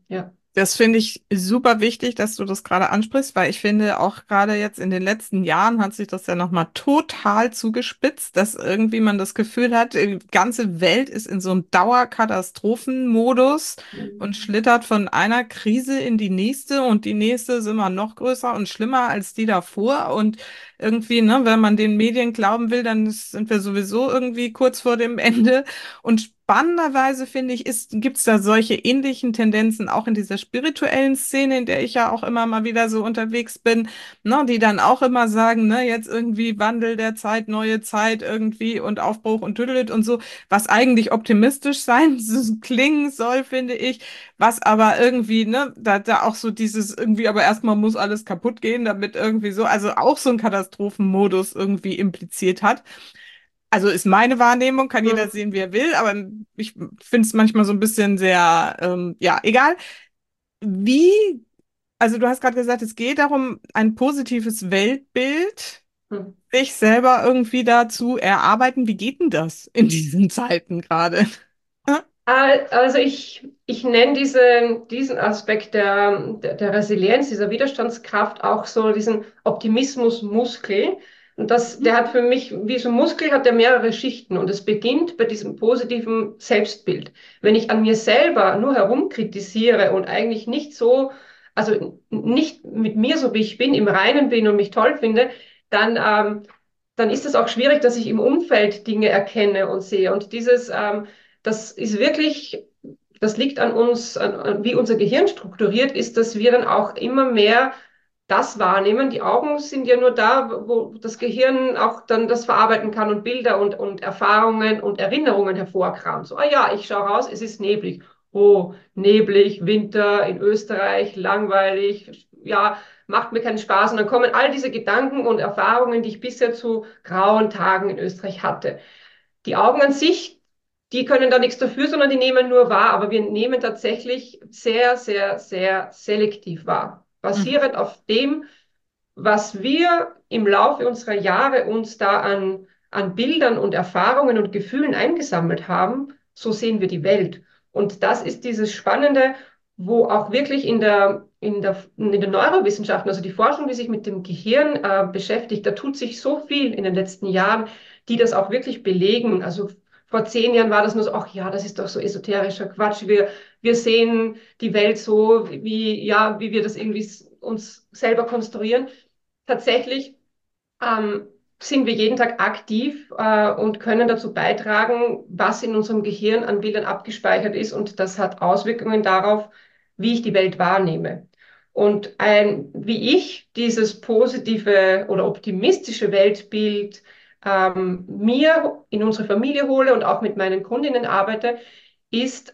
Das finde ich super wichtig, dass du das gerade ansprichst, weil ich finde, auch gerade jetzt in den letzten Jahren hat sich das ja nochmal total zugespitzt, dass irgendwie man das Gefühl hat, die ganze Welt ist in so einem Dauerkatastrophenmodus und schlittert von einer Krise in die nächste und die nächste ist immer noch größer und schlimmer als die davor. Und irgendwie, ne, wenn man den Medien glauben will, dann sind wir sowieso irgendwie kurz vor dem Ende. Und spannenderweise finde ich, gibt es da solche ähnlichen Tendenzen auch in dieser spirituellen Szene, in der ich ja auch immer mal wieder so unterwegs bin, ne, die dann auch immer sagen, ne, jetzt irgendwie Wandel der Zeit, neue Zeit irgendwie und Aufbruch und Tüdelüt und so, was eigentlich optimistisch sein klingen soll, finde ich, was aber irgendwie, ne, da auch so dieses irgendwie, aber erstmal muss alles kaputt gehen, damit irgendwie so, also auch so ein Katastrophenmodus irgendwie impliziert hat. Also ist meine Wahrnehmung, kann jeder Hm. sehen, wie er will, aber ich finde es manchmal so ein bisschen sehr, ja, egal. Wie, also du hast gerade gesagt, es geht darum, ein positives Weltbild Hm. sich selber irgendwie dazu erarbeiten. Wie geht denn das in diesen Zeiten gerade? Also ich nenne diesen Aspekt der Resilienz, dieser Widerstandskraft auch so diesen Optimismusmuskel. Und der hat für mich, wie so ein Muskel hat der mehrere Schichten und es beginnt bei diesem positiven Selbstbild. Wenn ich an mir selber nur herumkritisiere und eigentlich nicht so, also nicht mit mir so wie ich bin, im Reinen bin und mich toll finde, dann, dann ist es auch schwierig, dass ich im Umfeld Dinge erkenne und sehe. Und das ist wirklich, das liegt an uns, wie unser Gehirn strukturiert ist, dass wir dann auch immer mehr das wahrnehmen. Die Augen sind ja nur da, wo das Gehirn auch dann das verarbeiten kann und Bilder und Erfahrungen und Erinnerungen hervorkramt. So, ah ja, ich schaue raus, es ist neblig. Oh, neblig, Winter in Österreich, langweilig, ja, macht mir keinen Spaß. Und dann kommen all diese Gedanken und Erfahrungen, die ich bisher zu grauen Tagen in Österreich hatte. Die Augen an sich, die können da nichts dafür, sondern die nehmen nur wahr. Aber wir nehmen tatsächlich sehr, sehr, sehr selektiv wahr. Mhm. Basierend auf dem, was wir im Laufe unserer Jahre uns da an Bildern und Erfahrungen und Gefühlen eingesammelt haben, so sehen wir die Welt. Und das ist dieses Spannende, wo auch wirklich in den Neurowissenschaften, also die Forschung, die sich mit dem Gehirn beschäftigt, da tut sich so viel in den letzten Jahren, die das auch wirklich belegen. Also vor 10 Jahren war das nur so, ach ja, das ist doch so esoterischer Quatsch. Wir sehen die Welt so, wie wir das irgendwie uns selber konstruieren. Tatsächlich ähm, sind wir jeden Tag aktiv und können dazu beitragen, was in unserem Gehirn an Bildern abgespeichert ist. Und das hat Auswirkungen darauf, wie ich die Welt wahrnehme. Und wie ich dieses positive oder optimistische Weltbild mir in unsere Familie hole und auch mit meinen Kundinnen arbeite, ist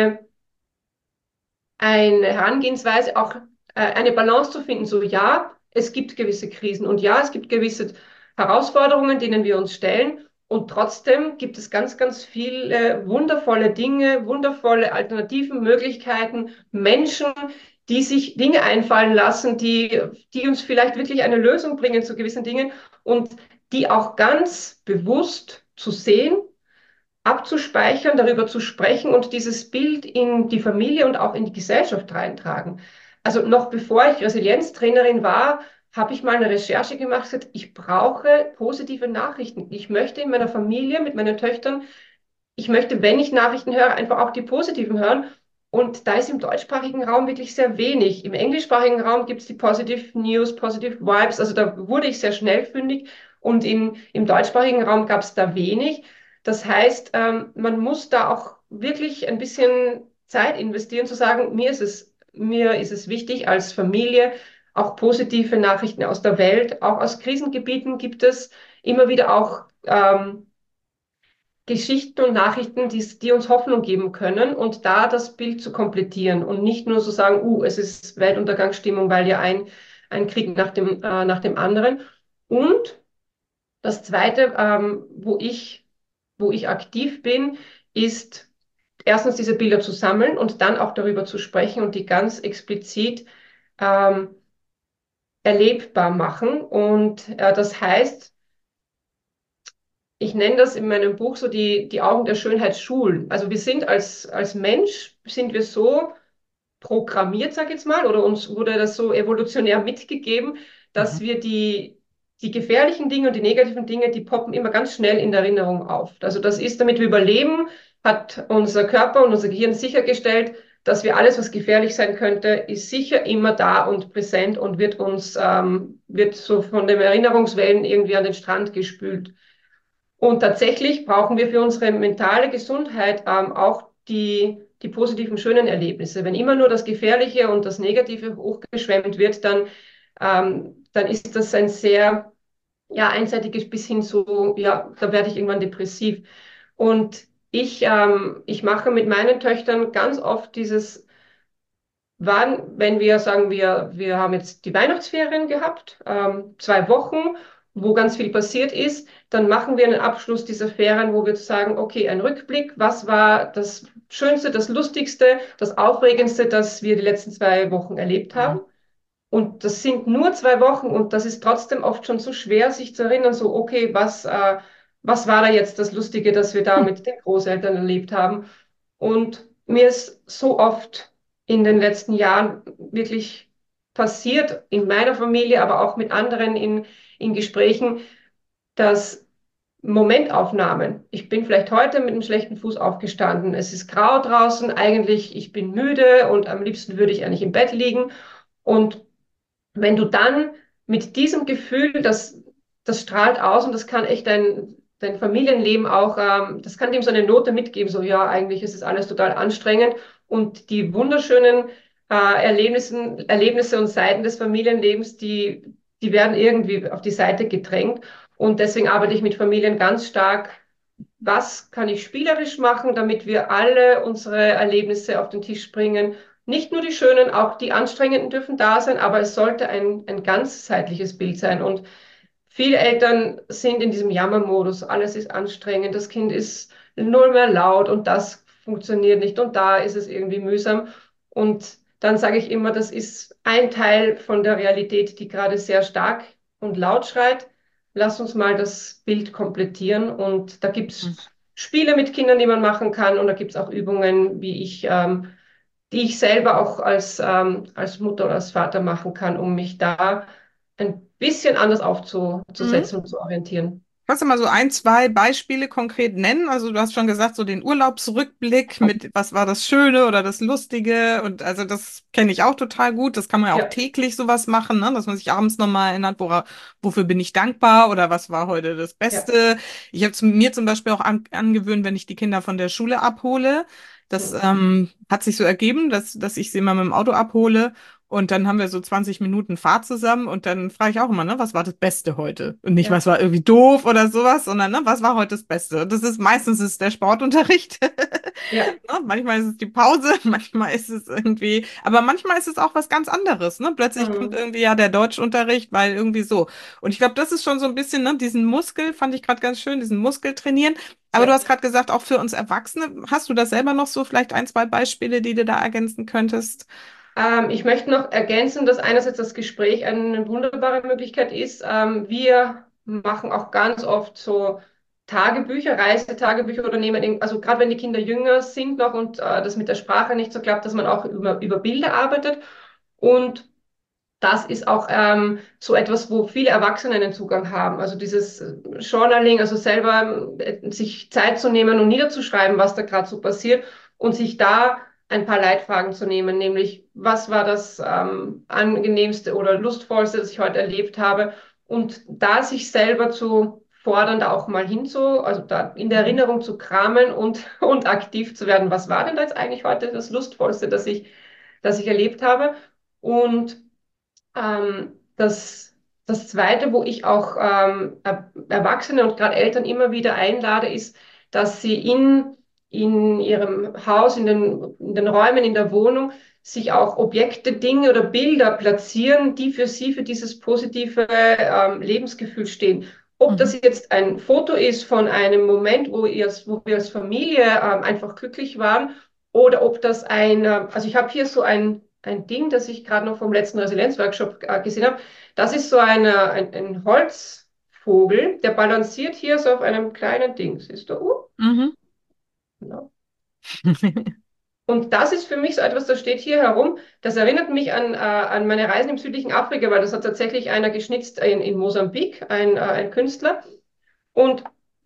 eine Herangehensweise, auch eine Balance zu finden. So, ja, es gibt gewisse Krisen und ja, es gibt gewisse Herausforderungen, denen wir uns stellen. Und trotzdem gibt es ganz, ganz viele wundervolle Dinge, wundervolle Alternativen, Möglichkeiten, Menschen, die sich Dinge einfallen lassen, die uns vielleicht wirklich eine Lösung bringen zu gewissen Dingen und die auch ganz bewusst zu sehen, abzuspeichern, darüber zu sprechen und dieses Bild in die Familie und auch in die Gesellschaft reintragen. Also noch bevor ich Resilienztrainerin war, habe ich mal eine Recherche gemacht, gesagt, ich brauche positive Nachrichten. Ich möchte in meiner Familie mit meinen Töchtern, ich möchte, wenn ich Nachrichten höre, einfach auch die positiven hören. Und da ist im deutschsprachigen Raum wirklich sehr wenig. Im englischsprachigen Raum gibt es die Positive News, Positive Vibes. Also da wurde ich sehr schnell fündig. Und im deutschsprachigen Raum gab es da wenig. Das heißt, man muss da auch wirklich ein bisschen Zeit investieren, zu sagen, mir ist es wichtig als Familie, auch positive Nachrichten aus der Welt, auch aus Krisengebieten gibt es immer wieder auch Geschichten und Nachrichten, die uns Hoffnung geben können und da das Bild zu komplettieren und nicht nur so sagen, es ist Weltuntergangsstimmung, weil ja ein Krieg nach dem anderen. Und das Zweite, wo ich aktiv bin, ist erstens diese Bilder zu sammeln und dann auch darüber zu sprechen und die ganz explizit ähm, erlebbar machen. Und das heißt, ich nenne das in meinem Buch so die Augen der Schönheit schulen. Also wir sind als Mensch, sind wir so programmiert, sag ich jetzt mal, oder uns wurde das so evolutionär mitgegeben, dass Mhm. wir die gefährlichen Dinge und die negativen Dinge, die poppen immer ganz schnell in der Erinnerung auf. Also das ist, damit wir überleben, hat unser Körper und unser Gehirn sichergestellt, dass wir alles, was gefährlich sein könnte, ist sicher immer da und präsent und wird so von den Erinnerungswellen irgendwie an den Strand gespült. Und tatsächlich brauchen wir für unsere mentale Gesundheit auch die positiven, schönen Erlebnisse. Wenn immer nur das Gefährliche und das Negative hochgeschwemmt wird, dann ist das ein sehr, ja, einseitiges bis hin zu, ja, da werde ich irgendwann depressiv. Und ich mache mit meinen Töchtern ganz oft wenn wir sagen, wir haben jetzt die Weihnachtsferien gehabt, 2 Wochen, wo ganz viel passiert ist, dann machen wir einen Abschluss dieser Ferien, wo wir sagen, okay, ein Rückblick, was war das Schönste, das Lustigste, das Aufregendste, das wir die letzten 2 Wochen erlebt haben. Und das sind nur 2 Wochen und das ist trotzdem oft schon so schwer, sich zu erinnern, so, okay, was war da jetzt das Lustige, das wir da Mhm. mit den Großeltern erlebt haben? Und mir ist so oft in den letzten Jahren wirklich passiert, in meiner Familie, aber auch mit anderen in Gesprächen, dass Momentaufnahmen. Ich bin vielleicht heute mit einem schlechten Fuß aufgestanden. Es ist grau draußen, eigentlich, ich bin müde und am liebsten würde ich eigentlich im Bett liegen. Und wenn du dann mit diesem Gefühl, das strahlt aus und das kann echt dein Familienleben auch, das kann dem so eine Note mitgeben, so ja, eigentlich ist es alles total anstrengend und die wunderschönen Erlebnisse und Seiten des Familienlebens, die werden irgendwie auf die Seite gedrängt und deswegen arbeite ich mit Familien ganz stark. Was kann ich spielerisch machen, damit wir alle unsere Erlebnisse auf den Tisch bringen? Nicht nur die schönen, auch die anstrengenden dürfen da sein, aber es sollte ein ganzheitliches Bild sein. Und viele Eltern sind in diesem Jammermodus. Alles ist anstrengend, das Kind ist null mehr laut und das funktioniert nicht und da ist es irgendwie mühsam. Und dann sage ich immer, das ist ein Teil von der Realität, die gerade sehr stark und laut schreit. Lass uns mal das Bild komplettieren. Und da gibt's Spiele mit Kindern, die man machen kann. Und da gibt's auch Übungen, die ich selber auch als Mutter oder als Vater machen kann, um mich da ein bisschen anders Mhm. aufzusetzen und zu orientieren. Kannst du mal so ein, zwei Beispiele konkret nennen? Also du hast schon gesagt, so den Urlaubsrückblick mit, was war das Schöne oder das Lustige? Und also das kenne ich auch total gut. Das kann man ja auch Ja, täglich sowas machen, ne? Dass man sich abends nochmal erinnert, wofür bin ich dankbar oder was war heute das ja. Beste? Ich habe mir zum Beispiel auch angewöhnt, wenn ich die Kinder von der Schule abhole. Das Hm. hat sich so ergeben, dass ich sie immer mit dem Auto abhole. Und dann haben wir so 20 Minuten Fahrt zusammen und dann frage ich auch immer, ne, was war das Beste heute? Und nicht, Ja, was war irgendwie doof oder sowas, sondern, ne, was war heute das Beste? Und das ist meistens ist der Sportunterricht. ja. Ne? Manchmal ist es die Pause, manchmal ist es irgendwie, aber manchmal ist es auch was ganz anderes, ne? Plötzlich kommt Hm. irgendwie ja der Deutschunterricht, weil irgendwie so. Und ich glaube, das ist schon so ein bisschen, ne, diesen Muskel, fand ich gerade ganz schön, diesen Muskel trainieren. Aber du Ja. hast gerade gesagt, auch für uns Erwachsene, hast du da selber noch so vielleicht ein, zwei Beispiele, die du da ergänzen könntest? Ich möchte noch ergänzen, dass einerseits das Gespräch eine wunderbare Möglichkeit ist. Wir machen auch ganz oft so Tagebücher, Reisetagebücher oder also gerade wenn die Kinder jünger sind noch und das mit der Sprache nicht so klappt, dass man auch über Bilder arbeitet. Und das ist auch so etwas, wo viele Erwachsene einen Zugang haben. Also dieses Journaling, also selber sich Zeit zu nehmen und niederzuschreiben, was da gerade so passiert und sich da ein paar Leitfragen zu nehmen, nämlich was war das angenehmste oder lustvollste, das ich heute erlebt habe und da sich selber zu fordern, da auch mal also da in der Mhm. Erinnerung zu kramen und aktiv zu werden. Was war denn da jetzt eigentlich heute das lustvollste, das ich erlebt habe? Und ähm, das, das Zweite, wo ich auch Erwachsene und gerade Eltern immer wieder einlade, ist, dass sie in ihrem Haus, in den Räumen, in der Wohnung sich auch Objekte, Dinge oder Bilder platzieren, die für sie für dieses positive Lebensgefühl stehen. Ob das Mhm. jetzt ein Foto ist von einem Moment, wo wir als Familie einfach glücklich waren, oder ob das also ich habe hier so ein Ding, das ich gerade noch vom letzten Resilienzworkshop gesehen habe. Das ist so ein Holzvogel, der balanciert hier so auf einem kleinen Ding. Siehst du? Mhm. Genau. Und das ist für mich so etwas, das steht hier herum. Das erinnert mich an meine Reisen im südlichen Afrika, weil das hat tatsächlich einer geschnitzt in Mosambik, ein Künstler. Und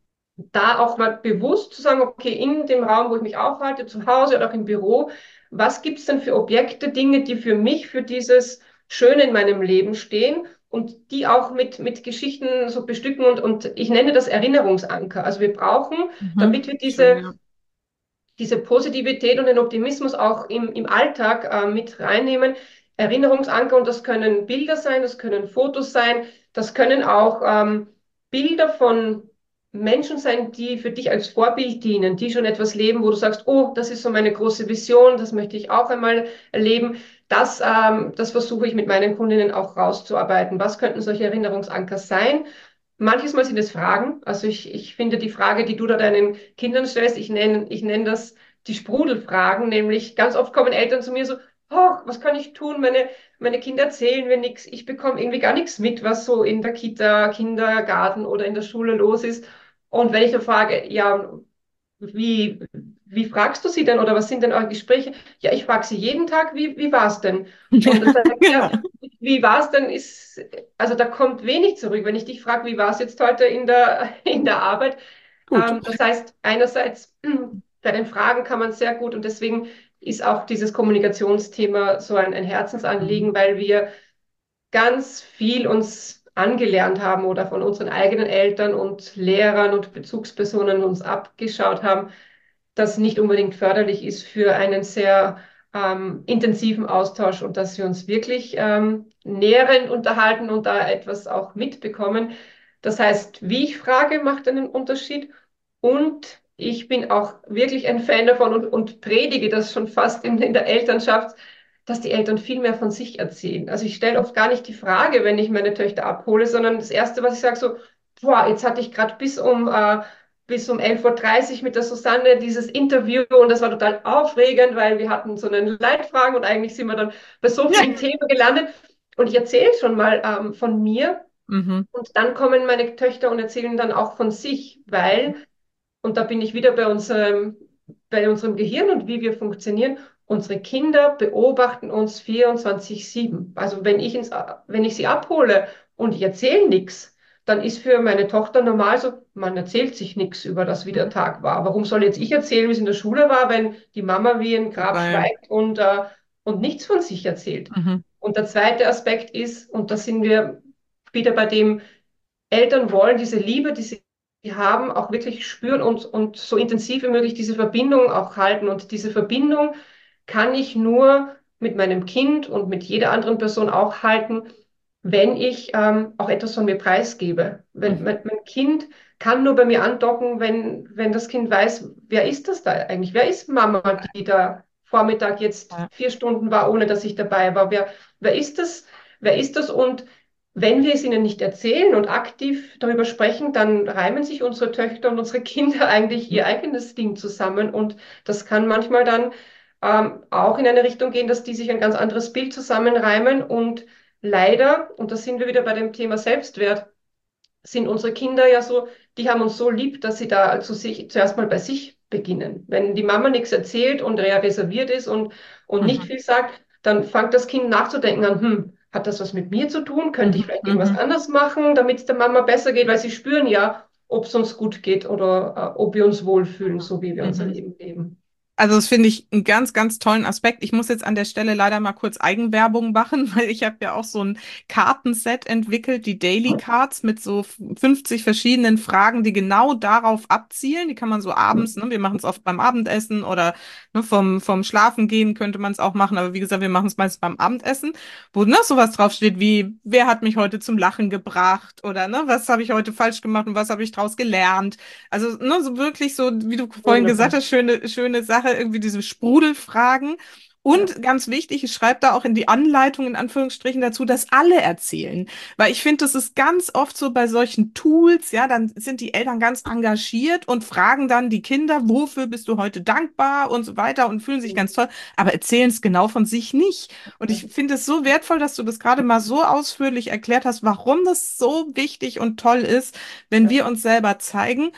da auch mal bewusst zu sagen, okay, in dem Raum, wo ich mich aufhalte, zu Hause oder auch im Büro, was gibt es denn für Objekte, Dinge, die für mich, für dieses Schöne in meinem Leben stehen und die auch mit Geschichten so bestücken und ich nenne das Erinnerungsanker. Also wir brauchen, Mhm. damit wir Schön, ja. diese Positivität und den Optimismus auch im Alltag mit reinnehmen. Erinnerungsanker, und das können Bilder sein, das können Fotos sein, das können auch Bilder von Menschen sein, die für dich als Vorbild dienen, die schon etwas leben, wo du sagst, oh, das ist so meine große Vision, das möchte ich auch einmal erleben. Das versuche ich mit meinen Kundinnen auch rauszuarbeiten. Was könnten solche Erinnerungsanker sein? Manches Mal sind es Fragen. Also ich finde die Frage, die du da deinen Kindern stellst, ich nenn das die Sprudelfragen, nämlich ganz oft kommen Eltern zu mir so, oh, was kann ich tun? Meine Kinder erzählen mir nichts. Ich bekomme irgendwie gar nichts mit, was so in der Kita, Kindergarten oder in der Schule los ist. Und wenn ich dann frage, ja, wie, wie fragst du sie denn oder was sind denn eure Gespräche? Ja, ich frage sie jeden Tag, wie war es denn? Und das heißt, Genau. ja, wie war es denn, also da kommt wenig zurück. Wenn ich dich frage, wie war es jetzt heute in der Arbeit? Gut. Das heißt, einerseits bei den Fragen kann man sehr gut und deswegen ist auch dieses Kommunikationsthema so ein Mhm. Herzensanliegen, weil wir ganz viel uns angelernt haben oder von unseren eigenen Eltern und Lehrern und Bezugspersonen uns abgeschaut haben, das nicht unbedingt förderlich ist für einen sehr intensiven Austausch und dass wir uns wirklich nährend unterhalten und da etwas auch mitbekommen. Das heißt, wie ich frage, macht einen Unterschied. Und ich bin auch wirklich ein Fan davon und predige das schon fast in der Elternschaft, dass die Eltern viel mehr von sich erzählen. Also ich stelle oft gar nicht die Frage, wenn ich meine Töchter abhole, sondern das Erste, was ich sage, so, boah, jetzt hatte ich gerade bis um 11:30 Uhr mit der Susanne dieses Interview und das war total aufregend, weil wir hatten so einen Leitfragen und eigentlich sind wir dann bei so Ja. vielen Themen gelandet. Und ich erzähle schon mal von mir Mhm. und dann kommen meine Töchter und erzählen dann auch von sich, weil und da bin ich wieder bei unserem Gehirn und wie wir funktionieren. Unsere Kinder beobachten uns 24/7. Also wenn ich sie abhole und ich erzähle nichts, dann ist für meine Tochter normal so, man erzählt sich nichts über das, wie der Mhm. Tag war. Warum soll jetzt ich erzählen, wie es in der Schule war, wenn die Mama wie ein Grab Weil, schweigt und nichts von sich erzählt? mhm. Und der zweite Aspekt ist, und da sind wir wieder bei dem, Eltern wollen diese Liebe, die sie haben, auch wirklich spüren und so intensiv wie möglich diese Verbindung auch halten. Und diese Verbindung kann ich nur mit meinem Kind und mit jeder anderen Person auch halten, wenn ich auch etwas von mir preisgebe. Wenn Mhm. mein Kind kann nur bei mir andocken, wenn das Kind weiß, wer ist das da eigentlich? Wer ist Mama, die da Vormittag jetzt Ja. 4 Stunden war, ohne dass ich dabei war? Wer ist das? Wer ist das? Und wenn wir es ihnen nicht erzählen und aktiv darüber sprechen, dann reimen sich unsere Töchter und unsere Kinder eigentlich ihr eigenes Ding zusammen. Und das kann manchmal dann auch in eine Richtung gehen, dass die sich ein ganz anderes Bild zusammenreimen. Und leider, und da sind wir wieder bei dem Thema Selbstwert, sind unsere Kinder ja so, die haben uns so lieb, dass sie da zuerst mal bei sich beginnen. Wenn die Mama nichts erzählt und eher reserviert ist und nicht Mhm. viel sagt, dann fängt das Kind nachzudenken an, hat das was mit mir zu tun? Könnte ich Mhm. vielleicht irgendwas Mhm. anders machen, damit es der Mama besser geht? Weil sie spüren ja, ob es uns gut geht oder ob wir uns wohlfühlen, so wie wir unser Mhm. Leben leben. Also das finde ich einen ganz, ganz tollen Aspekt. Ich muss jetzt an der Stelle leider mal kurz Eigenwerbung machen, weil ich habe ja auch so ein Kartenset entwickelt, die Daily Cards mit so 50 verschiedenen Fragen, die genau darauf abzielen. Die kann man so abends, ne, wir machen es oft beim Abendessen oder ne, vom Schlafengehen könnte man es auch machen, aber wie gesagt, wir machen es meistens beim Abendessen, wo ne, sowas draufsteht wie, wer hat mich heute zum Lachen gebracht oder ne, was habe ich heute falsch gemacht und was habe ich daraus gelernt. Also, ne, so wirklich so, wie du vorhin gesagt Wunderbar. hast, schöne, schöne Sache, irgendwie diese Sprudelfragen. Ja, Und ganz wichtig, ich schreibe da auch in die Anleitung in Anführungsstrichen dazu, dass alle erzählen. Weil ich finde, das ist ganz oft so bei solchen Tools, ja, dann sind die Eltern ganz engagiert und fragen dann die Kinder, wofür bist du heute dankbar und so weiter und fühlen sich ganz toll, aber erzählen es genau von sich nicht. Und ich finde es so wertvoll, dass du das gerade mal so ausführlich erklärt hast, warum das so wichtig und toll ist, wenn ja, wir uns selber zeigen.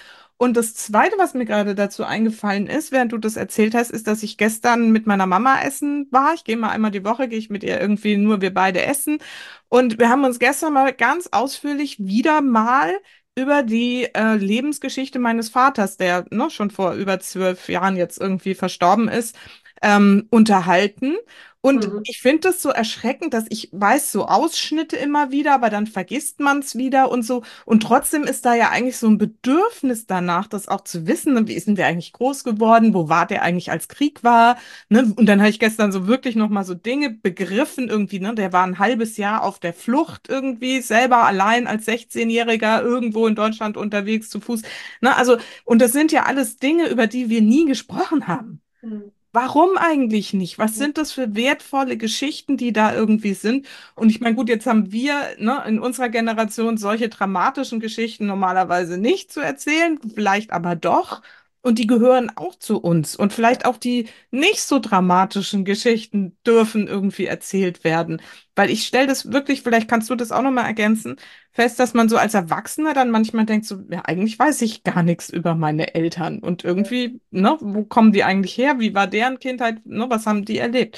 Und das Zweite, was mir gerade dazu eingefallen ist, während du das erzählt hast, ist, dass ich gestern mit meiner Mama essen war. Ich gehe mal einmal die Woche, gehe ich mit ihr irgendwie nur wir beide essen. Und wir haben uns gestern mal ganz ausführlich wieder mal über die Lebensgeschichte meines Vaters, der schon vor über 12 Jahren jetzt irgendwie verstorben ist, unterhalten. Und Mhm. ich finde das so erschreckend, dass ich weiß so Ausschnitte immer wieder, aber dann vergisst man es wieder und so. Und trotzdem ist da ja eigentlich so ein Bedürfnis danach, das auch zu wissen. Ne? Wie ist denn der eigentlich groß geworden? Wo war der eigentlich, als Krieg war? Ne? Und dann habe ich gestern so wirklich noch mal so Dinge begriffen irgendwie. Ne? Der war ein halbes Jahr auf der Flucht irgendwie, selber allein als 16-Jähriger irgendwo in Deutschland unterwegs zu Fuß. Ne? Also, und das sind ja alles Dinge, über die wir nie gesprochen haben. Mhm. Warum eigentlich nicht? Was sind das für wertvolle Geschichten, die da irgendwie sind? Und ich meine, gut, jetzt haben wir, ne, in unserer Generation solche dramatischen Geschichten normalerweise nicht zu erzählen, vielleicht aber doch. Und die gehören auch zu uns. Und vielleicht auch die nicht so dramatischen Geschichten dürfen irgendwie erzählt werden. Weil ich stelle das wirklich, vielleicht kannst du das auch nochmal ergänzen, fest, dass man so als Erwachsener dann manchmal denkt, so, ja, eigentlich weiß ich gar nichts über meine Eltern und irgendwie, ne, wo kommen die eigentlich her? Wie war deren Kindheit? Ne, was haben die erlebt?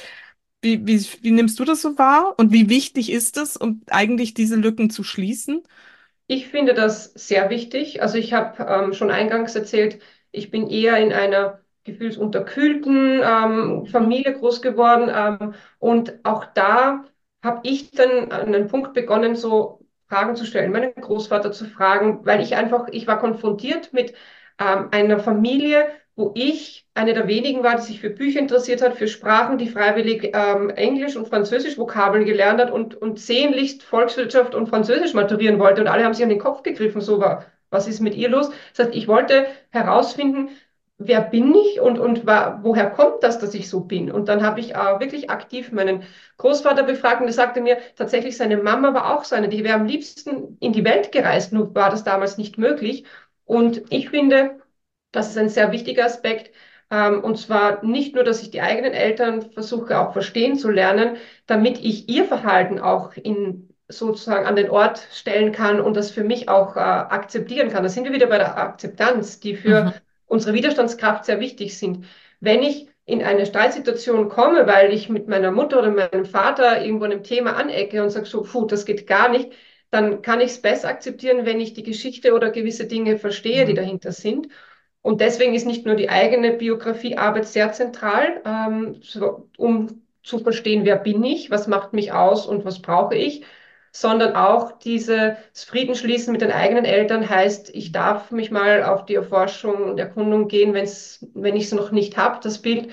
Wie nimmst du das so wahr? Und wie wichtig ist es, um eigentlich diese Lücken zu schließen? Ich finde das sehr wichtig. Also ich habe schon eingangs erzählt, ich bin eher in einer gefühlsunterkühlten Mhm. Familie groß geworden. Und auch da habe ich dann an einen Punkt begonnen, so Fragen zu stellen, meinen Großvater zu fragen, weil ich war konfrontiert mit einer Familie, wo ich eine der wenigen war, die sich für Bücher interessiert hat, für Sprachen, die freiwillig Englisch und Französisch Vokabeln gelernt hat und sehnlichst Volkswirtschaft und Französisch maturieren wollte. Und alle haben sich an den Kopf gegriffen, so war, was ist mit ihr los? Das heißt, ich wollte herausfinden, wer bin ich und woher kommt das, dass ich so bin? Und dann habe ich wirklich aktiv meinen Großvater befragt und er sagte mir, tatsächlich seine Mama war auch so eine, die wäre am liebsten in die Welt gereist, nur war das damals nicht möglich. Und ich finde, das ist ein sehr wichtiger Aspekt. Und zwar nicht nur, dass ich die eigenen Eltern versuche auch verstehen zu lernen, damit ich ihr Verhalten auch in sozusagen an den Ort stellen kann und das für mich auch akzeptieren kann. Da sind wir wieder bei der Akzeptanz, die für Mhm. unsere Widerstandskraft sehr wichtig sind. Wenn ich in eine Streitsituation komme, weil ich mit meiner Mutter oder meinem Vater irgendwo an einem Thema anecke und sage so, puh, das geht gar nicht, dann kann ich es besser akzeptieren, wenn ich die Geschichte oder gewisse Dinge verstehe, die Mhm. dahinter sind. Und deswegen ist nicht nur die eigene Biografiearbeit sehr zentral, so, um zu verstehen, wer bin ich, was macht mich aus und was brauche ich, sondern auch dieses Friedensschließen mit den eigenen Eltern heißt, ich darf mich mal auf die Erforschung und Erkundung gehen, wenn ich es noch nicht habe, das Bild.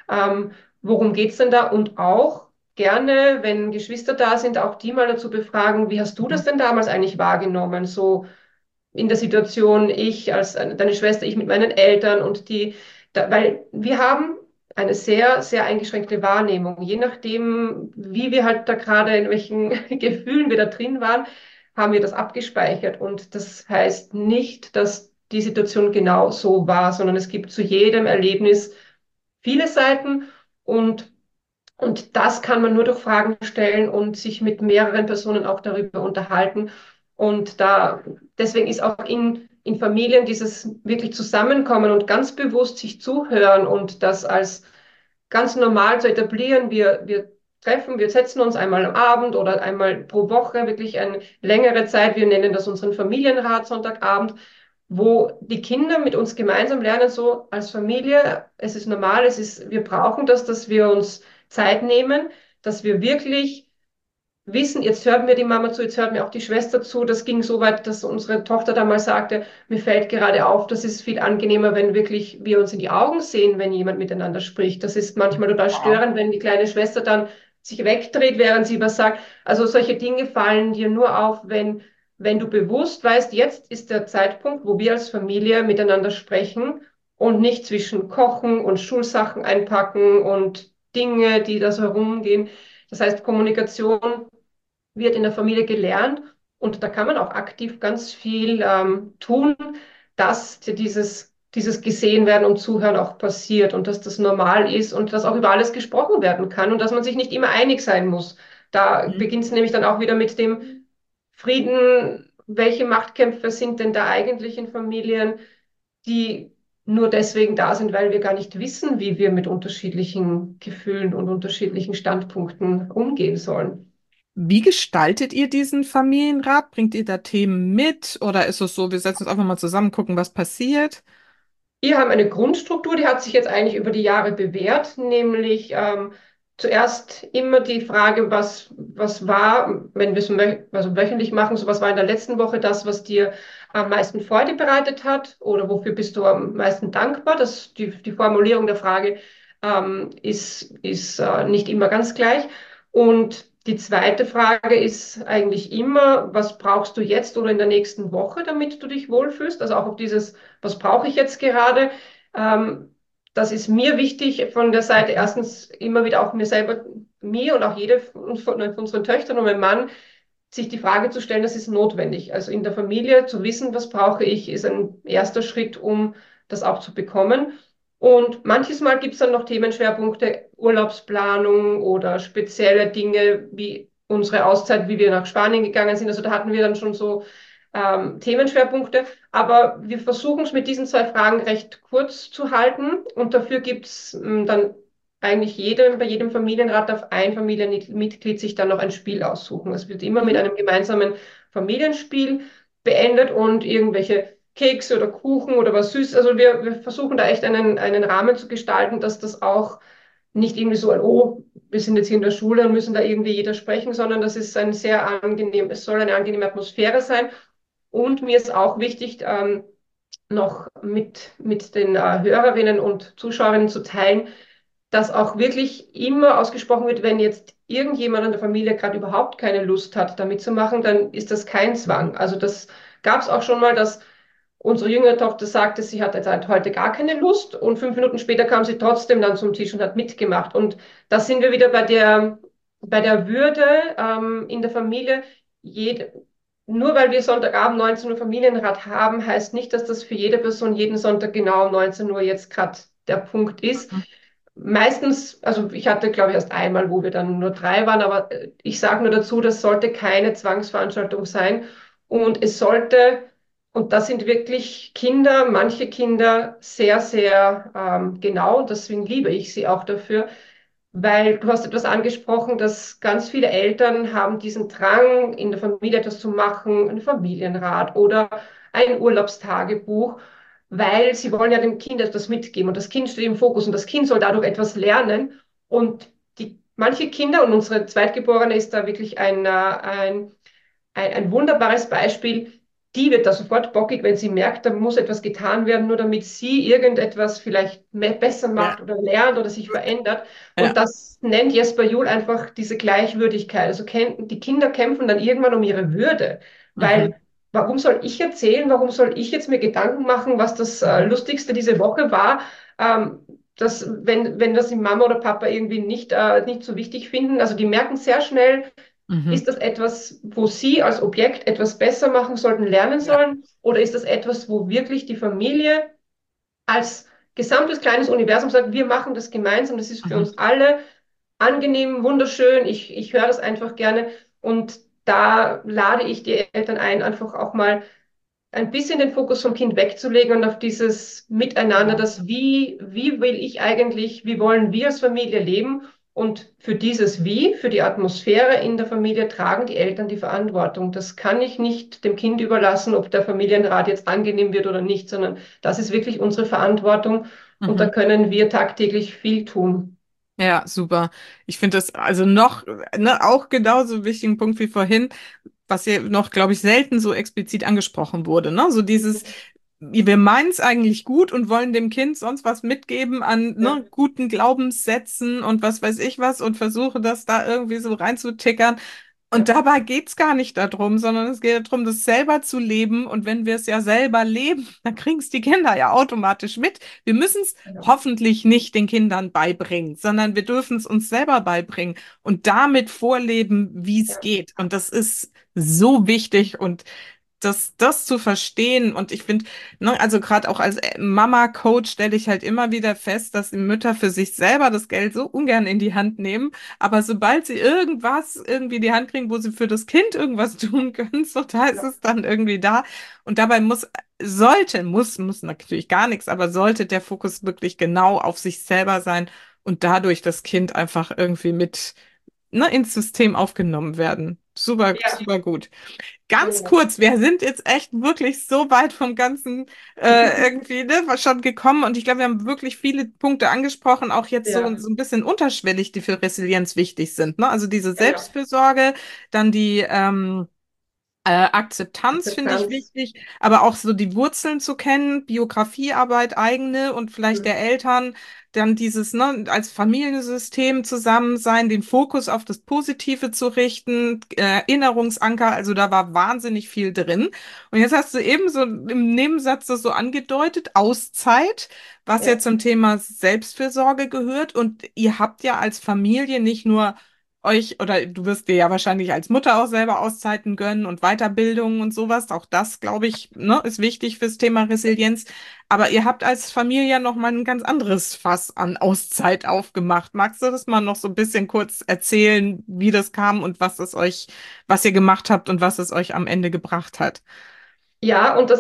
Worum geht's denn da? Und auch gerne, wenn Geschwister da sind, auch die mal dazu befragen, wie hast du das Mhm. denn damals eigentlich wahrgenommen? So in der Situation, ich als deine Schwester, ich mit meinen Eltern und weil wir haben eine sehr, sehr eingeschränkte Wahrnehmung. Je nachdem, wie wir halt da gerade, in welchen Gefühlen wir da drin waren, haben wir das abgespeichert. Und das heißt nicht, dass die Situation genau so war, sondern es gibt zu jedem Erlebnis viele Seiten und das kann man nur durch Fragen stellen und sich mit mehreren Personen auch darüber unterhalten. Und deswegen ist auch in Familien dieses wirklich Zusammenkommen und ganz bewusst sich zuhören und das als ganz normal zu etablieren. Wir setzen uns einmal am Abend oder einmal pro Woche, wirklich eine längere Zeit. Wir nennen das unseren Familienrat Sonntagabend, wo die Kinder mit uns gemeinsam lernen, so als Familie, es ist normal, wir brauchen das, dass wir uns Zeit nehmen, dass wir wirklich wissen, jetzt hört mir die Mama zu, jetzt hört mir auch die Schwester zu. Das ging so weit, dass unsere Tochter dann mal sagte, mir fällt gerade auf, das ist viel angenehmer, wenn wirklich wir uns in die Augen sehen, wenn jemand miteinander spricht. Das ist manchmal total Wow. störend, wenn die kleine Schwester dann sich wegdreht, während sie was sagt. Also solche Dinge fallen dir nur auf, wenn du bewusst weißt, jetzt ist der Zeitpunkt, wo wir als Familie miteinander sprechen und nicht zwischen Kochen und Schulsachen einpacken und Dinge, die da so herumgehen. Das heißt, Kommunikation wird in der Familie gelernt und da kann man auch aktiv ganz viel tun, dass dieses gesehen werden und Zuhören auch passiert und dass das normal ist und dass auch über alles gesprochen werden kann und dass man sich nicht immer einig sein muss. Da Mhm. beginnt es nämlich dann auch wieder mit dem Frieden. Welche Machtkämpfe sind denn da eigentlich in Familien? die nur deswegen da sind, weil wir gar nicht wissen, wie wir mit unterschiedlichen Gefühlen und unterschiedlichen Standpunkten umgehen sollen. Wie gestaltet ihr diesen Familienrat? Bringt ihr da Themen mit? Oder ist es so, wir setzen uns einfach mal zusammen, gucken, was passiert? Wir haben eine Grundstruktur, die hat sich jetzt eigentlich über die Jahre bewährt, nämlich zuerst immer die Frage, was war, wenn wir es also wöchentlich machen, so was war in der letzten Woche das, was dir am meisten Freude bereitet hat oder wofür bist du am meisten dankbar? Die Formulierung der Frage ist nicht immer ganz gleich. Und die zweite Frage ist eigentlich immer, was brauchst du jetzt oder in der nächsten Woche, damit du dich wohlfühlst? Also auch auf dieses, was brauche ich jetzt gerade? Ähm, Das ist mir wichtig von der Seite, erstens immer wieder auch mir selber, mir und auch jede von unseren Töchtern und meinem Mann, sich die Frage zu stellen, das ist notwendig. Also in der Familie zu wissen, was brauche ich, ist ein erster Schritt, um das auch zu bekommen. Und manches Mal gibt es dann noch Themenschwerpunkte, Urlaubsplanung oder spezielle Dinge wie unsere Auszeit, wie wir nach Spanien gegangen sind. Also da hatten wir dann schon so Themenschwerpunkte. Aber wir versuchen es mit diesen zwei Fragen recht kurz zu halten. Und dafür gibt es dann eigentlich bei jedem Familienrat darf ein Familienmitglied sich dann noch ein Spiel aussuchen. Es wird immer mit Mhm. einem gemeinsamen Familienspiel beendet und irgendwelche Kekse oder Kuchen oder was Süßes. Also wir versuchen da echt einen Rahmen zu gestalten, dass das auch nicht irgendwie so ein, oh, wir sind jetzt hier in der Schule und müssen da irgendwie jeder sprechen, sondern das ist ein sehr angenehm, es soll eine angenehme Atmosphäre sein. Und mir ist auch wichtig, noch mit den Hörerinnen und Zuschauerinnen zu teilen, dass auch wirklich immer ausgesprochen wird, wenn jetzt irgendjemand in der Familie gerade überhaupt keine Lust hat, da mitzumachen, dann ist das kein Zwang. Also das gab es auch schon mal, dass unsere jüngere Tochter sagte, sie hat jetzt halt heute gar keine Lust und 5 Minuten später kam sie trotzdem dann zum Tisch und hat mitgemacht. Und da sind wir wieder bei der Würde in der Familie. Jede, Nur weil wir Sonntagabend 19 Uhr Familienrat haben, heißt nicht, dass das für jede Person jeden Sonntag genau um 19 Uhr jetzt gerade der Punkt ist. Mhm. Meistens, also ich hatte, glaube ich, erst einmal, wo wir dann nur drei waren, aber ich sage nur dazu, das sollte keine Zwangsveranstaltung sein. Und es sollte, und das sind wirklich Kinder, manche Kinder sehr, sehr genau, und deswegen liebe ich sie auch dafür, weil du hast etwas angesprochen, dass ganz viele Eltern haben diesen Drang, in der Familie etwas zu machen, ein Familienrat oder ein Urlaubstagebuch, weil sie wollen ja dem Kind etwas mitgeben und das Kind steht im Fokus und das Kind soll dadurch etwas lernen. Und manche Kinder, und unsere Zweitgeborene ist da wirklich ein wunderbares Beispiel. Die wird da sofort bockig, wenn sie merkt, da muss etwas getan werden, nur damit sie irgendetwas vielleicht besser Ja, macht oder lernt oder sich verändert. Und ja. das nennt Jesper Juhl einfach diese Gleichwürdigkeit. Also die Kinder kämpfen dann irgendwann um ihre Würde, Mhm. weil warum soll ich erzählen, warum soll ich jetzt mir Gedanken machen, was das Lustigste diese Woche war? Wenn das die Mama oder Papa irgendwie nicht so wichtig finden. Also die merken sehr schnell, ist Mhm. das etwas, wo Sie als Objekt etwas besser machen sollten, lernen Ja, sollen? Oder ist das etwas, wo wirklich die Familie als gesamtes kleines Universum sagt, wir machen das gemeinsam, das ist für mhm. uns alle angenehm, wunderschön, ich höre das einfach gerne. Und da lade ich die Eltern ein, einfach auch mal ein bisschen den Fokus vom Kind wegzulegen und auf dieses Miteinander, Ja. das wie will ich eigentlich, wie wollen wir als Familie leben? Und für dieses Wie, für die Atmosphäre in der Familie tragen die Eltern die Verantwortung. Das kann ich nicht dem Kind überlassen, ob der Familienrat jetzt angenehm wird oder nicht, sondern das ist wirklich unsere Verantwortung und da Mhm. können wir tagtäglich viel tun. Ja, super. Ich finde das also noch, ne, auch genauso einen wichtigen Punkt wie vorhin, was ja noch, glaube ich, selten so explizit angesprochen wurde, ne? So dieses, wir meinen es eigentlich gut und wollen dem Kind sonst was mitgeben an, Ja, ne, guten Glaubenssätzen und was weiß ich was und versuche das da irgendwie so reinzutickern. Und ja, dabei geht's gar nicht darum, sondern es geht darum, das selber zu leben. Und wenn wir es ja selber leben, dann kriegen es die Kinder ja automatisch mit. Wir müssen es genau. hoffentlich nicht den Kindern beibringen, sondern wir dürfen es uns selber beibringen und damit vorleben, wie es Ja, geht. Und das ist so wichtig und das zu verstehen. Und ich finde, ne, also gerade auch als Mama-Coach stelle ich halt immer wieder fest, dass die Mütter für sich selber das Geld so ungern in die Hand nehmen. Aber sobald sie irgendwas irgendwie in die Hand kriegen, wo sie für das Kind irgendwas tun können, so da ist ja, es dann irgendwie da. Und dabei muss muss natürlich gar nichts, aber sollte der Fokus wirklich genau auf sich selber sein und dadurch das Kind einfach irgendwie mit, ne, ins System aufgenommen werden. Super, Ja, super gut. Ganz genau. kurz, wir sind jetzt echt wirklich so weit vom Ganzen irgendwie ne, was schon gekommen und ich glaube, wir haben wirklich viele Punkte angesprochen, auch jetzt so, Ja, so ein bisschen unterschwellig, die für Resilienz wichtig sind. Ne? Also diese genau. Selbstfürsorge, dann die Akzeptanz finde ich Akzeptanz. wichtig, aber auch so die Wurzeln zu kennen, Biografiearbeit eigene und vielleicht Mhm. der Eltern, dann dieses, ne, als Familiensystem zusammen sein, den Fokus auf das Positive zu richten, Erinnerungsanker, also da war wahnsinnig viel drin. Und jetzt hast du eben so im Nebensatz das so angedeutet, Auszeit, was ja Ja. zum Thema Selbstfürsorge gehört. Und ihr habt ja als Familie nicht nur euch, oder du wirst dir ja wahrscheinlich als Mutter auch selber Auszeiten gönnen und Weiterbildung und sowas. Auch das, glaube ich, ne, ist wichtig fürs Thema Resilienz. Aber ihr habt als Familie ja noch mal ein ganz anderes Fass an Auszeit aufgemacht. Magst du das mal noch so ein bisschen kurz erzählen, wie das kam und was es euch, was ihr gemacht habt und was es euch am Ende gebracht hat? Ja, und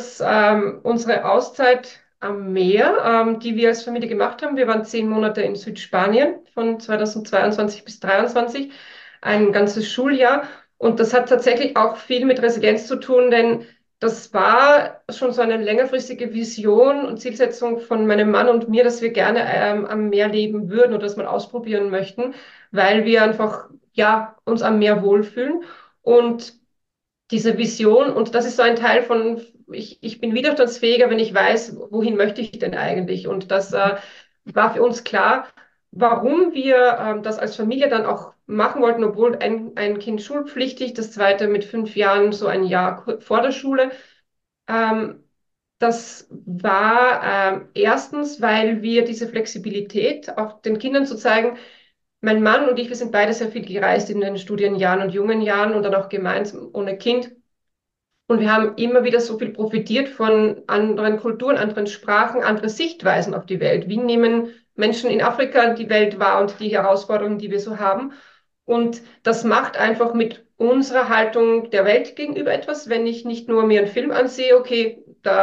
unsere Auszeit am Meer, die wir als Familie gemacht haben, wir waren 10 Monate in Südspanien von 2022 bis 2023, ein ganzes Schuljahr. Und das hat tatsächlich auch viel mit Resilienz zu tun, denn das war schon so eine längerfristige Vision und Zielsetzung von meinem Mann und mir, dass wir gerne am Meer leben würden oder das mal ausprobieren möchten, weil wir einfach ja uns am Meer wohlfühlen. Und diese Vision, und das ist so ein Teil von, ich bin widerstandsfähiger, wenn ich weiß, wohin möchte ich denn eigentlich. Und das war für uns klar, warum wir das als Familie dann auch machen wollten, obwohl ein Kind schulpflichtig, das zweite mit 5 Jahren, so ein Jahr vor der Schule. Ähm, Das war erstens, weil wir diese Flexibilität auch den Kindern zu zeigen, mein Mann und ich, wir sind beide sehr viel gereist in den Studienjahren und jungen Jahren und dann auch gemeinsam ohne Kind. Und wir haben immer wieder so viel profitiert von anderen Kulturen, anderen Sprachen, andere Sichtweisen auf die Welt. Wie nehmen Menschen in Afrika die Welt wahr und die Herausforderungen, die wir so haben? Und das macht einfach mit unserer Haltung der Welt gegenüber etwas, wenn ich nicht nur mir einen Film ansehe, okay,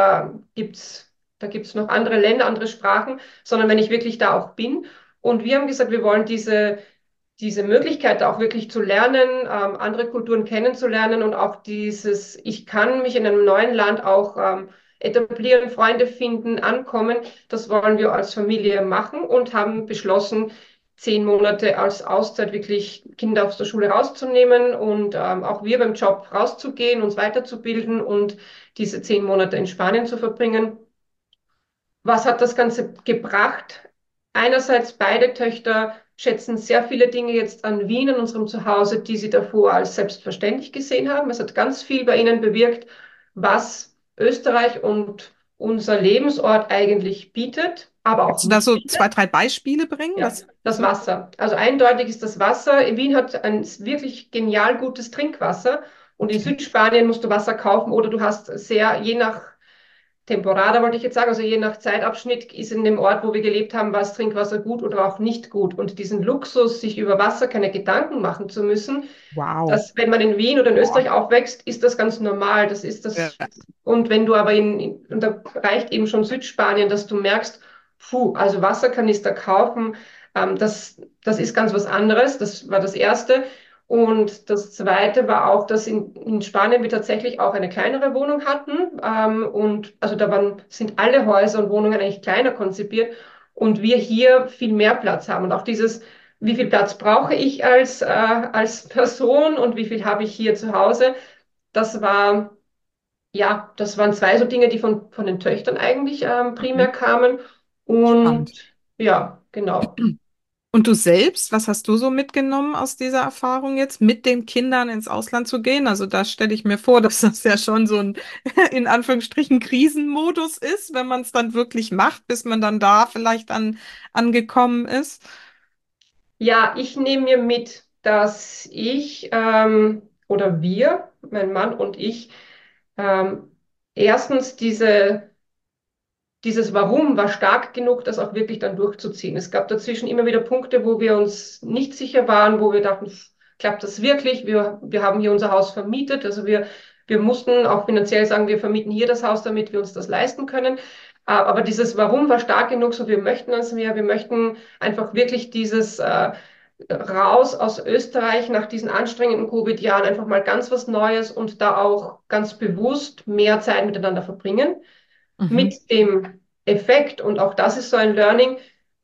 da gibt's noch andere Länder, andere Sprachen, sondern wenn ich wirklich da auch bin. Und wir haben gesagt, wir wollen diese Möglichkeit auch wirklich zu lernen, andere Kulturen kennenzulernen und auch dieses, ich kann mich in einem neuen Land auch etablieren, Freunde finden, ankommen, das wollen wir als Familie machen und haben beschlossen, 10 Monate als Auszeit wirklich Kinder aus der Schule rauszunehmen und auch wir beim Job rauszugehen, uns weiterzubilden und diese 10 Monate in Spanien zu verbringen. Was hat das Ganze gebracht? Einerseits beide Töchter schätzen sehr viele Dinge jetzt an Wien, in unserem Zuhause, die sie davor als selbstverständlich gesehen haben. Es hat ganz viel bei ihnen bewirkt, was Österreich und unser Lebensort eigentlich bietet, aber auch Kannst du da nicht so bietet. zwei, drei Beispiele bringen? Ja, Was, das ne? Wasser. Also eindeutig ist das Wasser. Wien hat ein wirklich genial gutes Trinkwasser und in Okay. Südspanien musst du Wasser kaufen oder du hast sehr, je nach Temporada wollte ich jetzt sagen, also je nach Zeitabschnitt ist in dem Ort, wo wir gelebt haben, war das Trinkwasser gut oder auch nicht gut. Und diesen Luxus, sich über Wasser keine Gedanken machen zu müssen, Wow. dass wenn man in Wien oder in Boah. Österreich aufwächst, ist das ganz normal. Das ist Ja. das. Und wenn du aber und da reicht eben schon Südspanien, dass du merkst, puh, also Wasserkanister kaufen, das ist ganz was anderes. Das war das Erste. Und das Zweite war auch, dass in Spanien wir tatsächlich auch eine kleinere Wohnung hatten. Und also sind alle Häuser und Wohnungen eigentlich kleiner konzipiert. Und wir hier viel mehr Platz haben. Und auch dieses, wie viel Platz brauche ich als Person und wie viel habe ich hier zu Hause, das war, ja, das waren zwei so Dinge, die von den Töchtern eigentlich primär Mhm. kamen. Spannend. Und ja, genau. Und du selbst, was hast du so mitgenommen aus dieser Erfahrung jetzt, mit den Kindern ins Ausland zu gehen? Also da stelle ich mir vor, dass das ja schon so ein in Anführungsstrichen Krisenmodus ist, wenn man es dann wirklich macht, bis man dann da vielleicht angekommen ist. Ja, ich nehme mir mit, dass ich oder wir, mein Mann und ich, ähm, erstens dieses Warum war stark genug, das auch wirklich dann durchzuziehen. Es gab dazwischen immer wieder Punkte, wo wir uns nicht sicher waren, wo wir dachten, klappt das wirklich? Wir haben hier unser Haus vermietet, also wir Wir mussten auch finanziell sagen, wir vermieten hier das Haus, damit wir uns das leisten können. Aber dieses Warum war stark genug, so wir möchten das mehr, wir möchten einfach wirklich dieses raus aus Österreich nach diesen anstrengenden Covid-Jahren, einfach mal ganz was Neues und da auch ganz bewusst mehr Zeit miteinander verbringen. Mhm. Mit dem Effekt, und auch das ist so ein Learning,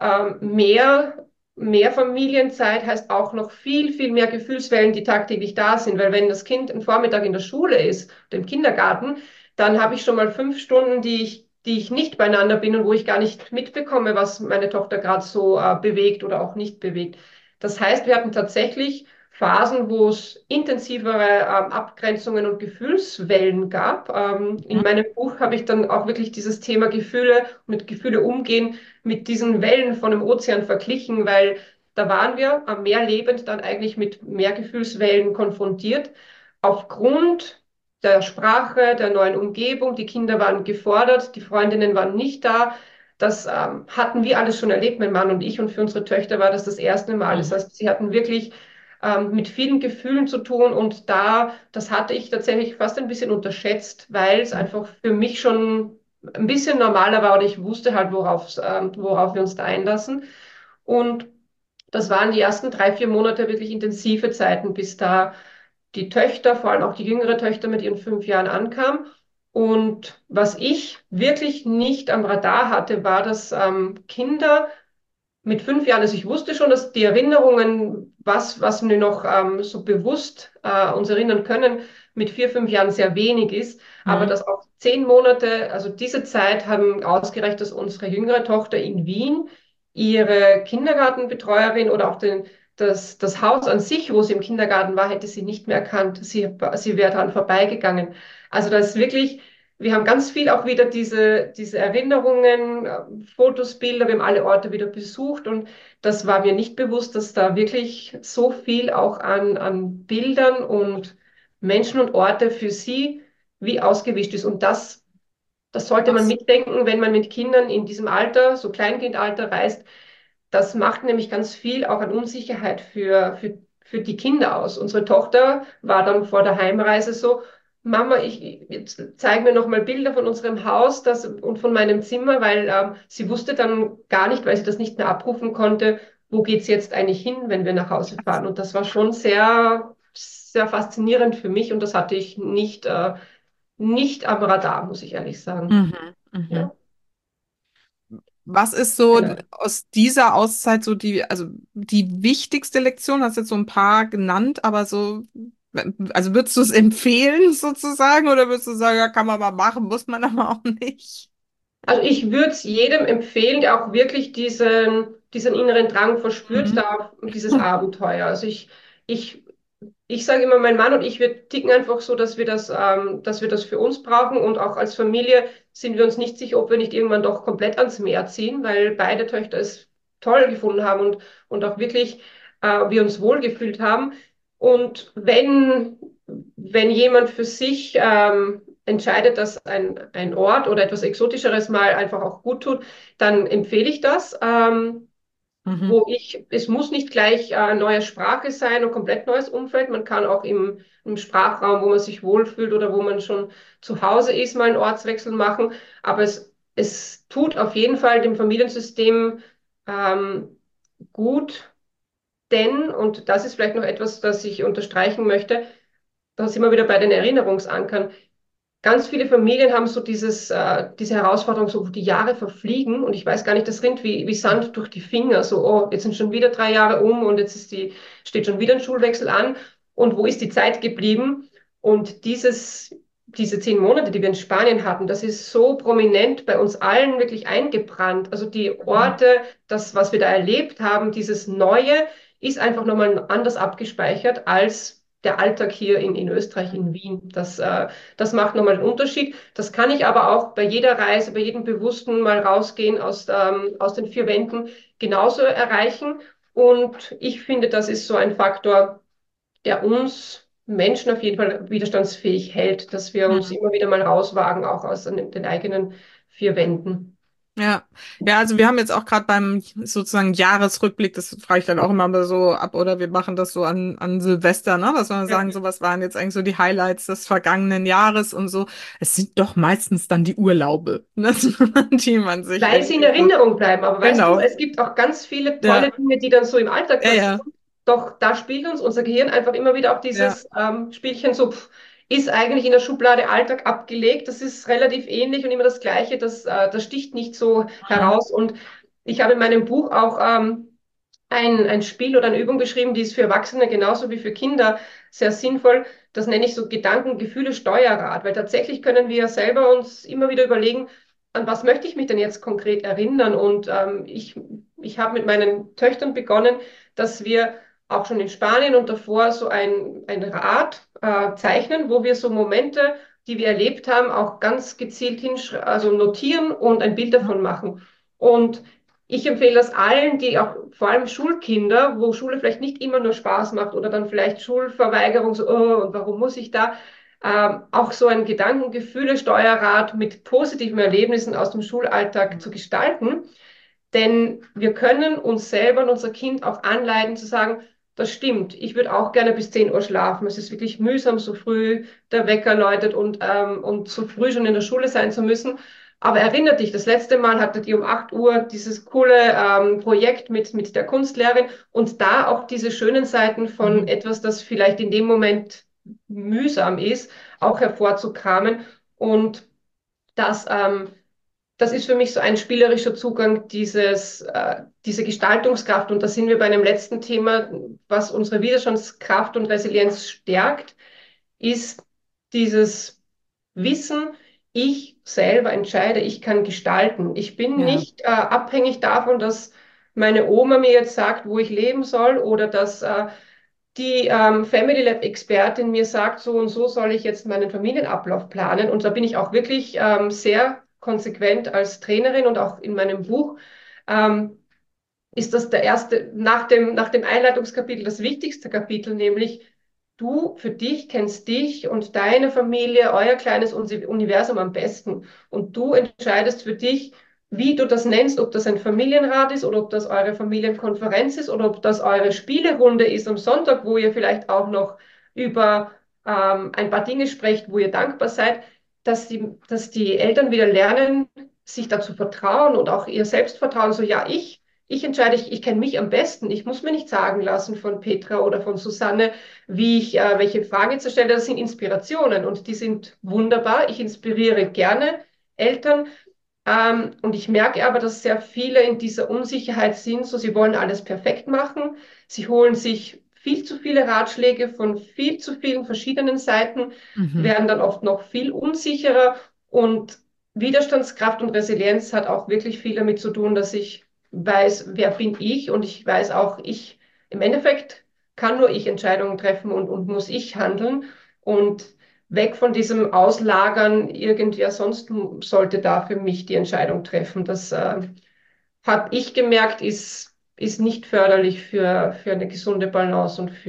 mehr Familienzeit heißt auch noch viel, viel mehr Gefühlswellen, die tagtäglich da sind. Weil wenn das Kind am Vormittag in der Schule ist, oder im Kindergarten, dann habe ich schon mal 5 Stunden, die ich nicht beieinander bin und wo ich gar nicht mitbekomme, was meine Tochter gerade so bewegt oder auch nicht bewegt. Das heißt, wir hatten tatsächlich Phasen, wo es intensivere Abgrenzungen und Gefühlswellen gab. In meinem Buch habe ich dann auch wirklich dieses Thema Gefühle, mit Gefühle umgehen, mit diesen Wellen von dem Ozean verglichen, weil da waren wir am Meer lebend dann eigentlich mit mehr Gefühlswellen konfrontiert. Aufgrund der Sprache, der neuen Umgebung, die Kinder waren gefordert, die Freundinnen waren nicht da. Das hatten wir alles schon erlebt, mein Mann und ich, und für unsere Töchter war das das erste Mal. Das Mhm. heißt, sie hatten wirklich mit vielen Gefühlen zu tun, und das hatte ich tatsächlich fast ein bisschen unterschätzt, weil es Mhm. einfach für mich schon ein bisschen normaler war und ich wusste halt, worauf wir uns da einlassen. Und das waren die ersten 3, 4 Monate wirklich intensive Zeiten, bis da die Töchter, vor allem auch die jüngere Töchter mit ihren 5 Jahren ankam. Und was ich wirklich nicht am Radar hatte, war, dass Kinder mit 5 Jahren, also ich wusste schon, dass die Erinnerungen, was wir noch so bewusst uns erinnern können, mit 4, 5 Jahren sehr wenig ist, aber Mhm. dass auch 10 Monate, also diese Zeit haben ausgereicht, dass unsere jüngere Tochter in Wien ihre Kindergartenbetreuerin oder auch das Haus an sich, wo sie im Kindergarten war, hätte sie nicht mehr erkannt. Sie wäre daran vorbeigegangen. Also das ist wirklich, wir haben ganz viel auch wieder diese Erinnerungen, Fotos, Bilder, wir haben alle Orte wieder besucht, und das war mir nicht bewusst, dass da wirklich so viel auch an Bildern und Menschen und Orte für sie wie ausgewischt ist. Und das sollte man Das, mitdenken, wenn man mit Kindern in diesem Alter, so Kleinkindalter reist. Das macht nämlich ganz viel auch an Unsicherheit für die Kinder aus. Unsere Tochter war dann vor der Heimreise so: Mama, jetzt zeig mir noch mal Bilder von unserem Haus und von meinem Zimmer, weil sie wusste dann gar nicht, weil sie das nicht mehr abrufen konnte, wo geht's jetzt eigentlich hin, wenn wir nach Hause fahren. Und das war schon sehr, sehr faszinierend für mich, und das hatte ich nicht am Radar, muss ich ehrlich sagen. mhm. Mhm. Ja, Was ist so genau. aus dieser Auszeit so also die wichtigste Lektion? Hast jetzt so ein paar genannt, aber so, also würdest du es empfehlen sozusagen oder würdest du sagen, ja, kann man mal machen, muss man aber auch nicht? Also ich würde es jedem empfehlen, der auch wirklich diesen inneren Drang verspürt, Mhm. da dieses Abenteuer. Also ich, ich sage immer, mein Mann und ich, wir ticken einfach so, dass wir das für uns brauchen, und auch als Familie sind wir uns nicht sicher, ob wir nicht irgendwann doch komplett ans Meer ziehen, weil beide Töchter es toll gefunden haben, und auch wirklich wir uns wohlgefühlt haben. Und wenn jemand für sich entscheidet, dass ein Ort oder etwas Exotischeres mal einfach auch gut tut, dann empfehle ich das. Mhm. Es muss nicht gleich neue Sprache sein und komplett neues Umfeld. Man kann auch im Sprachraum, wo man sich wohlfühlt oder wo man schon zu Hause ist, mal einen Ortswechsel machen. Aber es tut auf jeden Fall dem Familiensystem ähm, gut, denn, und das ist vielleicht noch etwas, das ich unterstreichen möchte, da sind wir wieder bei den Erinnerungsankern. Ganz viele Familien haben so diese Herausforderung, so wo die Jahre verfliegen, und ich weiß gar nicht, das rinnt wie Sand durch die Finger. So, oh, jetzt sind schon wieder 3 Jahre um, und jetzt steht schon wieder ein Schulwechsel an. Und wo ist die Zeit geblieben? Und diese 10 Monate, die wir in Spanien hatten, das ist so prominent bei uns allen wirklich eingebrannt. Also die Mhm. Orte, das, was wir da erlebt haben, dieses Neue, ist einfach nochmal anders abgespeichert als der Alltag hier in Österreich, in Wien. Das macht nochmal einen Unterschied. Das kann ich aber auch bei jeder Reise, bei jedem bewussten Mal rausgehen aus den 4 Wänden genauso erreichen. Und ich finde, das ist so ein Faktor, der uns Menschen auf jeden Fall widerstandsfähig hält, dass wir uns Mhm. immer wieder mal rauswagen, auch aus den eigenen 4 Wänden. Ja, ja, also wir haben jetzt auch gerade beim sozusagen Jahresrückblick, das frage ich dann auch immer mal so ab, oder wir machen das so an Silvester, ne, dass wir Ja. sagen, so was waren jetzt eigentlich so die Highlights des vergangenen Jahres und so. Es sind doch meistens dann die Urlaube, ne, die man sich Weil sie in irgendwie so, Erinnerung bleiben. Aber weißt du, genau, es gibt auch ganz viele tolle ja, Dinge, die dann so im Alltag ja, passieren. ja, Doch da spielt uns unser Gehirn einfach immer wieder auf ja, dieses Spielchen so, ist eigentlich in der Schublade Alltag abgelegt. Das ist relativ ähnlich und immer das Gleiche. Das sticht nicht so mhm. heraus. Und ich habe in meinem Buch auch ein Spiel oder eine Übung beschrieben, die ist für Erwachsene genauso wie für Kinder sehr sinnvoll. Das nenne ich so Gedanken, Gefühle, Steuerrad, weil tatsächlich können wir selber uns immer wieder überlegen, an was möchte ich mich denn jetzt konkret erinnern? Und ich habe mit meinen Töchtern begonnen, dass wir auch schon in Spanien und davor so ein Rad zeichnen, wo wir so Momente, die wir erlebt haben, auch ganz gezielt also notieren und ein Bild davon machen. Und ich empfehle das allen, die auch, vor allem Schulkinder, wo Schule vielleicht nicht immer nur Spaß macht oder dann vielleicht Schulverweigerung, so, oh, und warum muss ich da? Auch so ein Gedankengefühle-Steuerrad mit positiven Erlebnissen aus dem Schulalltag zu gestalten. Denn wir können uns selber und unser Kind auch anleiten zu sagen, das stimmt, ich würde auch gerne bis 10 Uhr schlafen. Es ist wirklich mühsam, so früh der Wecker läutet und so früh schon in der Schule sein zu müssen. Aber erinnert dich, das letzte Mal hattet ihr um 8 Uhr dieses coole Projekt mit der Kunstlehrerin und da auch diese schönen Seiten von Mhm. etwas, das vielleicht in dem Moment mühsam ist, auch hervorzukramen. Und das das ist für mich so ein spielerischer Zugang, diese Gestaltungskraft. Und da sind wir bei einem letzten Thema, was unsere Widerstandskraft und Resilienz stärkt, ist dieses Wissen, ich selber entscheide, ich kann gestalten. Ich bin Ja, nicht abhängig davon, dass meine Oma mir jetzt sagt, wo ich leben soll oder dass die Family Lab Expertin mir sagt, so und so soll ich jetzt meinen Familienablauf planen. Und da bin ich auch wirklich sehr konsequent als Trainerin und auch in meinem Buch ähm, ist das der erste, nach dem Einleitungskapitel, das wichtigste Kapitel, nämlich du für dich kennst dich und deine Familie, euer kleines Universum am besten. Und du entscheidest für dich, wie du das nennst, ob das ein Familienrat ist oder ob das eure Familienkonferenz ist oder ob das eure Spielerunde ist am Sonntag, wo ihr vielleicht auch noch über ein paar Dinge sprecht, wo ihr dankbar seid, dass die Eltern wieder lernen, sich dazu vertrauen und auch ihr Selbstvertrauen, so ja, ich entscheide, ich kenne mich am besten. Ich muss mir nicht sagen lassen von Petra oder von Susanne, wie ich welche Frage zu stellen. Das sind Inspirationen und die sind wunderbar. Ich inspiriere gerne Eltern. Und ich merke aber, dass sehr viele in dieser Unsicherheit sind, so sie wollen alles perfekt machen. Sie holen sich viel zu viele Ratschläge von viel zu vielen verschiedenen Seiten, mhm. werden dann oft noch viel unsicherer und Widerstandskraft und Resilienz hat auch wirklich viel damit zu tun, dass ich weiß, wer bin ich und ich weiß auch, im Endeffekt kann nur ich Entscheidungen treffen und muss ich handeln und weg von diesem Auslagern, irgendwer sonst sollte da für mich die Entscheidung treffen. Das habe ich gemerkt, ist nicht förderlich für eine gesunde Balance und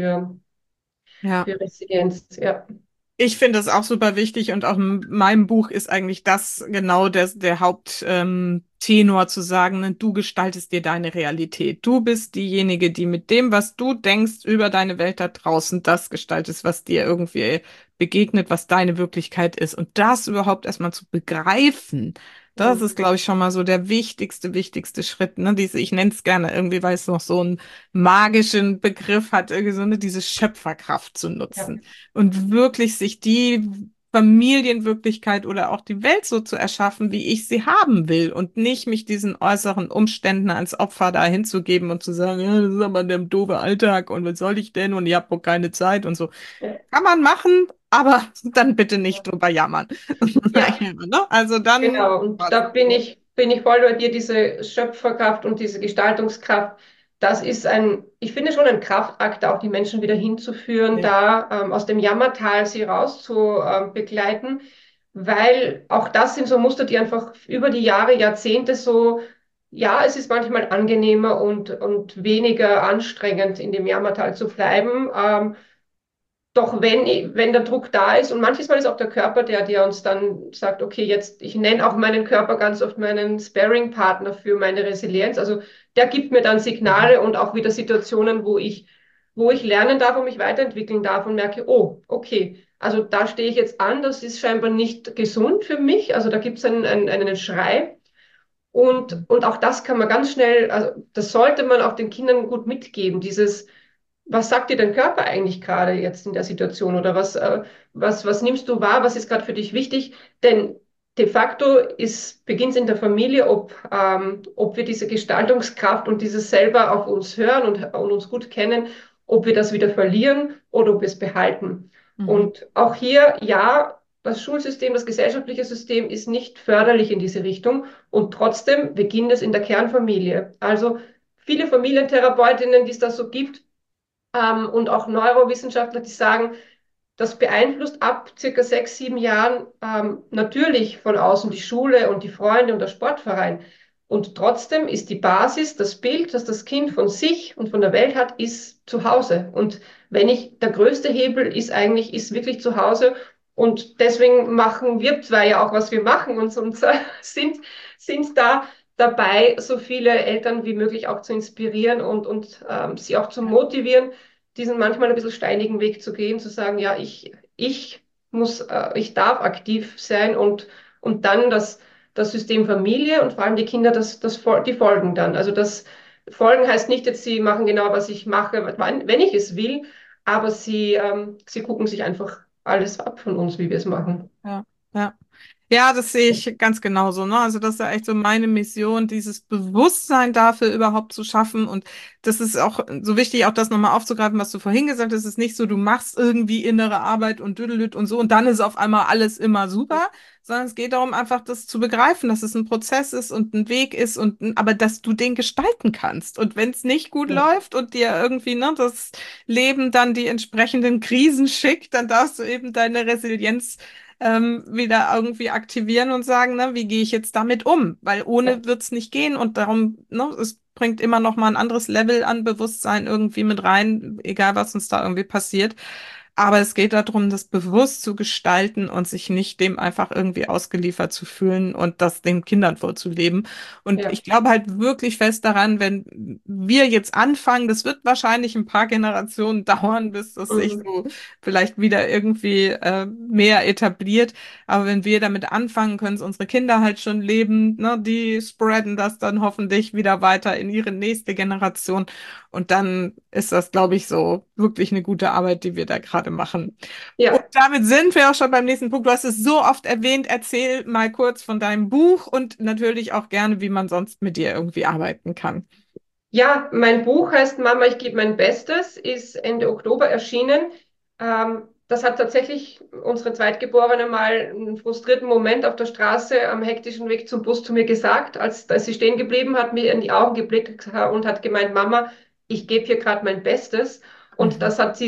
Ja. für Resilienz. Ja, Ich finde das auch super wichtig und auch in meinem Buch ist eigentlich das genau der Haupttenor Tenor zu sagen, ne, du gestaltest dir deine Realität. Du bist diejenige, die mit dem, was du denkst über deine Welt da draußen, das gestaltest, was dir irgendwie begegnet, was deine Wirklichkeit ist. Und das überhaupt erstmal zu begreifen, das ist, mhm. glaube ich, schon mal so der wichtigste Schritt. Ne? Ich nenne es gerne irgendwie, weil es noch so einen magischen Begriff hat, irgendwie so, ne, diese Schöpferkraft zu Ja, nutzen und wirklich sich die Familienwirklichkeit oder auch die Welt so zu erschaffen, wie ich sie haben will und nicht mich diesen äußeren Umständen als Opfer da hinzugeben und zu sagen, ja, das ist aber der doofe Alltag und was soll ich denn und ich habe wohl keine Zeit und so. ja, Kann man machen, aber dann bitte nicht drüber jammern. ja. Ne? Also dann, Genau, und was? da bin ich voll bei dir, diese Schöpferkraft und diese Gestaltungskraft. Das ist ich finde schon ein Kraftakt, auch die Menschen wieder hinzuführen, Ja. da aus dem Jammertal sie raus zu begleiten, weil auch das sind so Muster, die einfach über die Jahre, Jahrzehnte so, ja, es ist manchmal angenehmer und weniger anstrengend, in dem Jammertal zu bleiben. Doch wenn der Druck da ist, und manches Mal ist auch der Körper der uns dann sagt, okay, jetzt, ich nenne auch meinen Körper ganz oft meinen Sparring-Partner für meine Resilienz. Also der gibt mir dann Mhm. Signale und auch wieder Situationen, wo ich lernen darf und mich weiterentwickeln darf und merke, oh, okay, also da stehe ich jetzt an, das ist scheinbar nicht gesund für mich. Also da gibt es einen Schrei. Und auch das kann man ganz schnell, also das sollte man auch den Kindern gut mitgeben, dieses was sagt dir dein Körper eigentlich gerade jetzt in der Situation oder was nimmst du wahr, was ist gerade für dich wichtig? Denn de facto beginnt es in der Familie, ob wir diese Gestaltungskraft und dieses selber auf uns hören und uns gut kennen, ob wir das wieder verlieren oder ob wir es behalten. Mhm. Und auch hier, ja, das Schulsystem, das gesellschaftliche System ist nicht förderlich in diese Richtung und trotzdem beginnt es in der Kernfamilie. Also viele Familientherapeutinnen, die es da so gibt, und auch Neurowissenschaftler, die sagen, das beeinflusst ab circa 6, 7 Jahren natürlich von außen die Schule und die Freunde und der Sportverein. Und trotzdem ist die Basis, das Bild, das das Kind von sich und von der Welt hat, ist zu Hause. Und wenn ich, der größte Hebel ist wirklich zu Hause. Und deswegen machen wir zwei ja auch, was wir machen und sind da dabei, so viele Eltern wie möglich auch zu inspirieren und sie auch zu Ja. motivieren, diesen manchmal ein bisschen steinigen Weg zu gehen, zu sagen, ja, ich darf aktiv sein und dann das System Familie und vor allem die Kinder, die folgen dann. Also das Folgen heißt nicht jetzt, sie machen genau, was ich mache, wenn ich es will, aber sie gucken sich einfach alles ab von uns, wie wir es machen. Ja. Ja. Ja, das sehe ich ganz genauso, ne? Also das ist ja echt so meine Mission, dieses Bewusstsein dafür überhaupt zu schaffen. Und das ist auch so wichtig, auch das nochmal aufzugreifen, was du vorhin gesagt hast. Es ist nicht so, du machst irgendwie innere Arbeit und düdelüt und so und dann ist auf einmal alles immer super, sondern es geht darum, einfach das zu begreifen, dass es ein Prozess ist und ein Weg ist aber dass du den gestalten kannst. Und wenn es nicht gut Ja, läuft und dir irgendwie, ne, das Leben dann die entsprechenden Krisen schickt, dann darfst du eben deine Resilienz wieder irgendwie aktivieren und sagen, ne, wie gehe ich jetzt damit um? Weil ja, ohne wird's nicht gehen und darum, ne, es bringt immer noch mal ein anderes Level an Bewusstsein irgendwie mit rein, egal was uns da irgendwie passiert. Aber es geht darum, das bewusst zu gestalten und sich nicht dem einfach irgendwie ausgeliefert zu fühlen und das den Kindern vorzuleben. Und ja. ich glaube halt wirklich fest daran, wenn wir jetzt anfangen, das wird wahrscheinlich ein paar Generationen dauern, bis das sich Mhm. so vielleicht wieder irgendwie mehr etabliert. Aber wenn wir damit anfangen, können es unsere Kinder halt schon leben, ne? Die spreaden das dann hoffentlich wieder weiter in ihre nächste Generation. Und dann ist das, glaube ich, so wirklich eine gute Arbeit, die wir da gerade machen. Und Ja. damit sind wir auch schon beim nächsten Punkt. Du hast es so oft erwähnt. Erzähl mal kurz von deinem Buch und natürlich auch gerne, wie man sonst mit dir irgendwie arbeiten kann. Ja, mein Buch heißt Mama, ich gebe mein Bestes, ist Ende Oktober erschienen. Das hat tatsächlich unsere Zweitgeborene mal einen frustrierten Moment auf der Straße am hektischen Weg zum Bus zu mir gesagt, als sie stehen geblieben hat, mir in die Augen geblickt und hat gemeint, Mama, ich gebe hier gerade mein Bestes. Und Mhm. das hat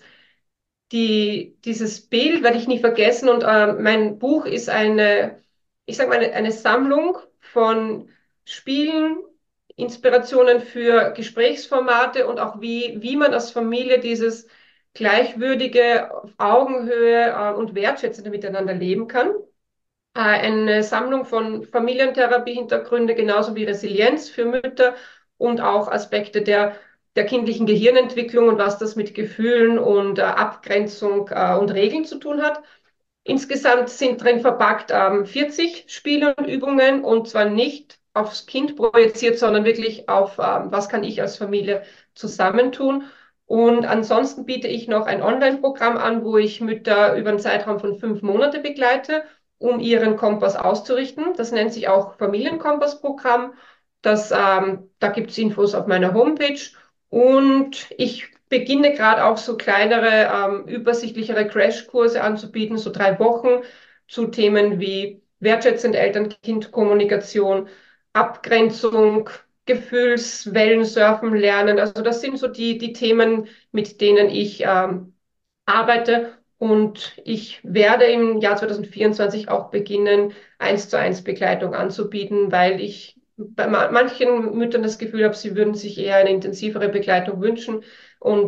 dieses Bild werde ich nie vergessen. Und mein Buch ist ich sag mal, eine Sammlung von Spielen, Inspirationen für Gesprächsformate und auch wie man als Familie dieses gleichwürdige, auf Augenhöhe und wertschätzende miteinander leben kann. Eine Sammlung von Familientherapie-Hintergründe, genauso wie Resilienz für Mütter und auch Aspekte der kindlichen Gehirnentwicklung und was das mit Gefühlen und Abgrenzung und Regeln zu tun hat. Insgesamt sind drin verpackt 40 Spiele und Übungen und zwar nicht aufs Kind projiziert, sondern wirklich auf, was kann ich als Familie zusammentun. Und ansonsten biete ich noch ein Online-Programm an, wo ich Mütter über einen Zeitraum von 5 Monate begleite, um ihren Kompass auszurichten. Das nennt sich auch Familienkompass-Programm. Da gibt es Infos auf meiner Homepage. Und ich beginne gerade auch so kleinere, übersichtlichere Crashkurse anzubieten, so 3 Wochen zu Themen wie wertschätzende Eltern-Kind-Kommunikation, Abgrenzung, Gefühlswellen surfen lernen. Also das sind so die Themen, mit denen ich arbeite. Und ich werde im Jahr 2024 auch beginnen, 1:1 Begleitung anzubieten, weil ich bei manchen Müttern das Gefühl habe, sie würden sich eher eine intensivere Begleitung wünschen. Und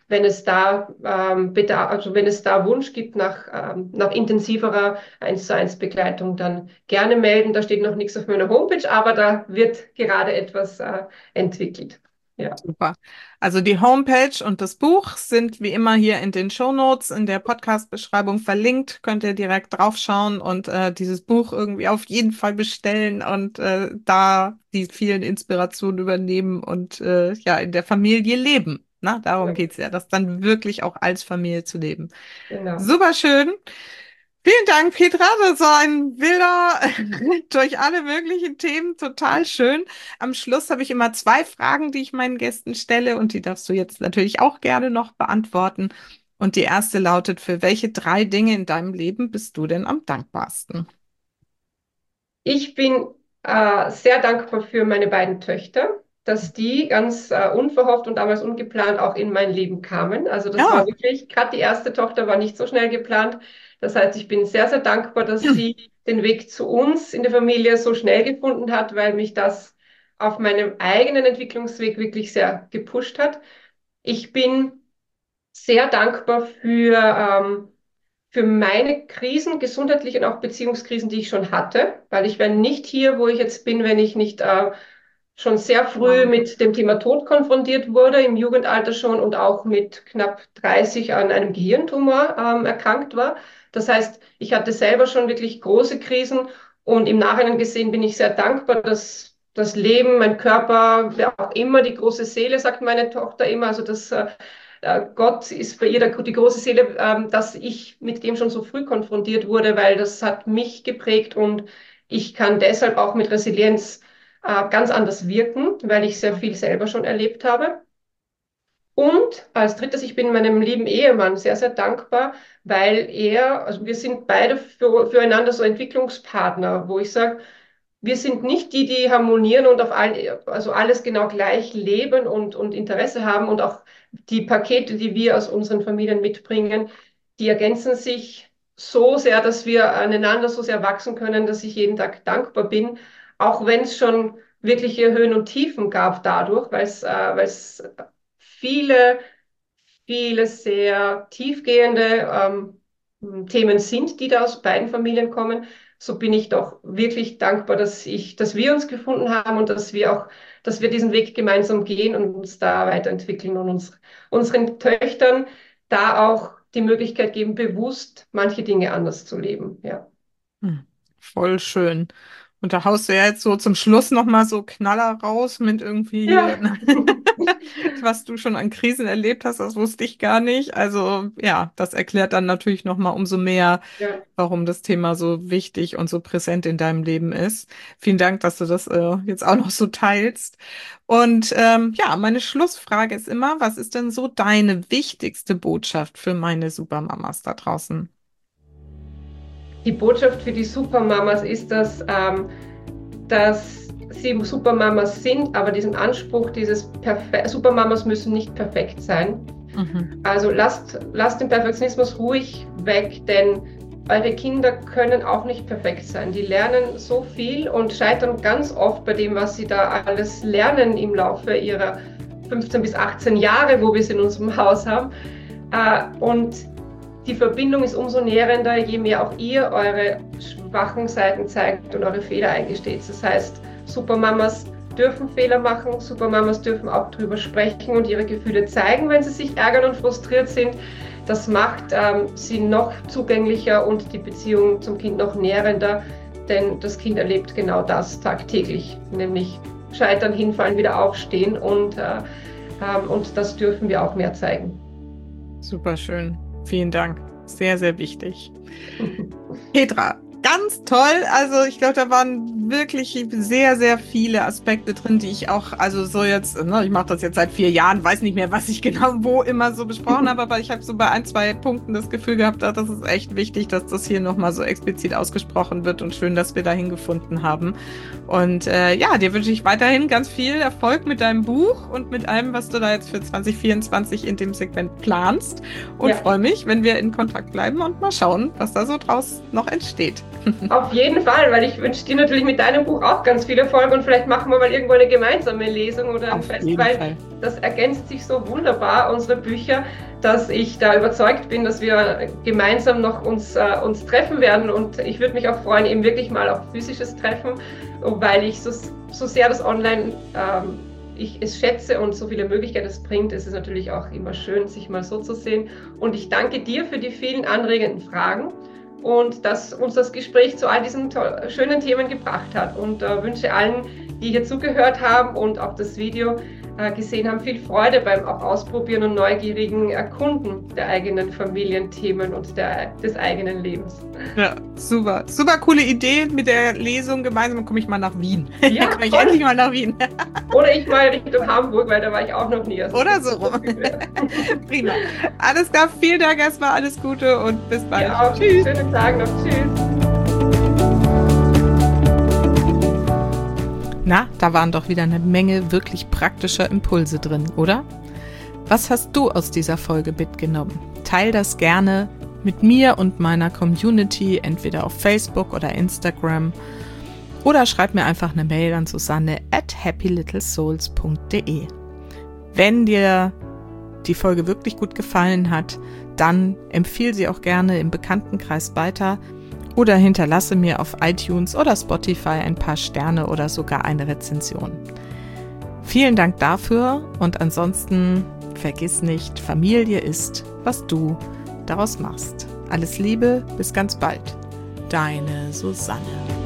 wenn es da Bedarf, also wenn es da Wunsch gibt nach intensiverer 1:1 Begleitung, dann gerne melden. Da steht noch nichts auf meiner Homepage, aber da wird gerade etwas entwickelt. Ja, Super. Also die Homepage und das Buch sind wie immer hier in den Shownotes in der Podcast-Beschreibung verlinkt. Könnt ihr direkt draufschauen und dieses Buch irgendwie auf jeden Fall bestellen und da die vielen Inspirationen übernehmen und ja, in der Familie leben. Na, darum ja, geht's ja, das dann wirklich auch als Familie zu leben. genau. Super schön. Vielen Dank, Petra. Das war ein wilder Ritt durch alle möglichen Themen. Total schön. Am Schluss habe ich immer zwei Fragen, die ich meinen Gästen stelle und die darfst du jetzt natürlich auch gerne noch beantworten. Und die erste lautet, für welche drei Dinge in deinem Leben bist du denn am dankbarsten? Ich bin sehr dankbar für meine beiden Töchter, dass die ganz unverhofft und damals ungeplant auch in mein Leben kamen. Also das war Ja. wirklich, gerade die erste Tochter war nicht so schnell geplant. Das heißt, ich bin sehr, sehr dankbar, dass sie den Weg zu uns in der Familie so schnell gefunden hat, weil mich das auf meinem eigenen Entwicklungsweg wirklich sehr gepusht hat. Ich bin sehr dankbar für meine Krisen, gesundheitliche und auch Beziehungskrisen, die ich schon hatte, weil ich wäre nicht hier, wo ich jetzt bin, wenn ich nicht schon sehr früh Wow. mit dem Thema Tod konfrontiert wurde, im Jugendalter schon und auch mit knapp 30 an einem Gehirntumor erkrankt war. Das heißt, ich hatte selber schon wirklich große Krisen und im Nachhinein gesehen bin ich sehr dankbar, dass das Leben, mein Körper, wer auch immer, die große Seele, sagt meine Tochter immer, also das Gott ist bei ihr die große Seele, dass ich mit dem schon so früh konfrontiert wurde, weil das hat mich geprägt und ich kann deshalb auch mit Resilienz ganz anders wirken, weil ich sehr viel selber schon erlebt habe. Und als drittes, ich bin meinem lieben Ehemann sehr, sehr dankbar, weil also wir sind beide füreinander so Entwicklungspartner, wo ich sage, wir sind nicht die, die harmonieren und also alles genau gleich leben und Interesse haben und auch die Pakete, die wir aus unseren Familien mitbringen, die ergänzen sich so sehr, dass wir aneinander so sehr wachsen können, dass ich jeden Tag dankbar bin, auch wenn es schon wirkliche Höhen und Tiefen gab dadurch, weil es viele, viele sehr tiefgehende Themen sind, die da aus beiden Familien kommen. So bin ich doch wirklich dankbar, dass wir uns gefunden haben und dass wir diesen Weg gemeinsam gehen und uns da weiterentwickeln und unseren Töchtern da auch die Möglichkeit geben, bewusst manche Dinge anders zu leben. Ja. Hm, voll schön. Und da haust du ja jetzt so zum Schluss nochmal so Knaller raus mit irgendwie, Ja. was du schon an Krisen erlebt hast, das wusste ich gar nicht. Also ja, das erklärt dann natürlich nochmal umso mehr, Ja. warum das Thema so wichtig und so präsent in deinem Leben ist. Vielen Dank, dass du das jetzt auch noch so teilst. Und ja, meine Schlussfrage ist immer, was ist denn so deine wichtigste Botschaft für meine Supermamas da draußen? Die Botschaft für die Supermamas ist, dass sie Supermamas sind, aber diesen Anspruch, Supermamas müssen nicht perfekt sein. Mhm. Also lasst den Perfektionismus ruhig weg, denn eure Kinder können auch nicht perfekt sein. Die lernen so viel und scheitern ganz oft bei dem, was sie da alles lernen im Laufe ihrer 15 bis 18 Jahre, wo wir es in unserem Haus haben. Und die Verbindung ist umso nährender, je mehr auch ihr eure schwachen Seiten zeigt und eure Fehler eingesteht. Das heißt, Supermamas dürfen Fehler machen, Supermamas dürfen auch drüber sprechen und ihre Gefühle zeigen, wenn sie sich ärgern und frustriert sind. Das macht sie noch zugänglicher und die Beziehung zum Kind noch nährender, denn das Kind erlebt genau das tagtäglich, nämlich scheitern, hinfallen, wieder aufstehen und das dürfen wir auch mehr zeigen. Super schön. Vielen Dank. Sehr, sehr wichtig. Petra, ganz toll. Also ich glaube, da waren wirklich sehr, sehr viele Aspekte drin, die ich auch, also so jetzt, ne, ich mache das jetzt seit 4 Jahren, weiß nicht mehr, was ich genau wo immer so besprochen habe, aber ich habe so bei ein, zwei Punkten das Gefühl gehabt, das ist echt wichtig, dass das hier nochmal so explizit ausgesprochen wird und schön, dass wir dahin gefunden haben. Und ja, dir wünsche ich weiterhin ganz viel Erfolg mit deinem Buch und mit allem, was du da jetzt für 2024 in dem Segment planst und Ja, freue mich, wenn wir in Kontakt bleiben und mal schauen, was da so draus noch entsteht. Auf jeden Fall, weil ich wünsche dir natürlich mit deinem Buch auch ganz viel Erfolg und vielleicht machen wir mal irgendwo eine gemeinsame Lesung oder ein Fest, weil das ergänzt sich so wunderbar, unsere Bücher, dass ich da überzeugt bin, dass wir gemeinsam noch uns treffen werden und ich würde mich auch freuen, eben wirklich mal auf physisches Treffen, weil ich so sehr das Online ich es schätze und so viele Möglichkeiten es bringt, ist es natürlich auch immer schön, sich mal so zu sehen. Und ich danke dir für die vielen anregenden Fragen und dass uns das Gespräch zu all diesen schönen Themen gebracht hat. Und wünsche allen, die hier zugehört haben und auch das Video gesehen haben, viel Freude beim auch Ausprobieren und neugierigen Erkunden der eigenen Familienthemen und des eigenen Lebens. Ja, super. Super coole Idee mit der Lesung. Gemeinsam komme ich mal nach Wien. Ja, komme ich endlich mal nach Wien. Oder ich mal Richtung Hamburg, weil da war ich auch noch nie. Oder so rum. Prima. Alles klar, vielen Dank erstmal, alles Gute und bis bald. Ja, tschüss. Schönen Tag noch. Tschüss. Na, da waren doch wieder eine Menge wirklich praktischer Impulse drin, oder? Was hast du aus dieser Folge mitgenommen? Teil das gerne mit mir und meiner Community, entweder auf Facebook oder Instagram. Oder schreib mir einfach eine Mail an susanne@happylittlesouls.de. Wenn dir die Folge wirklich gut gefallen hat, dann empfehle sie auch gerne im Bekanntenkreis weiter. Oder hinterlasse mir auf iTunes oder Spotify ein paar Sterne oder sogar eine Rezension. Vielen Dank dafür und ansonsten vergiss nicht, Familie ist, was du daraus machst. Alles Liebe, bis ganz bald. Deine Susanne.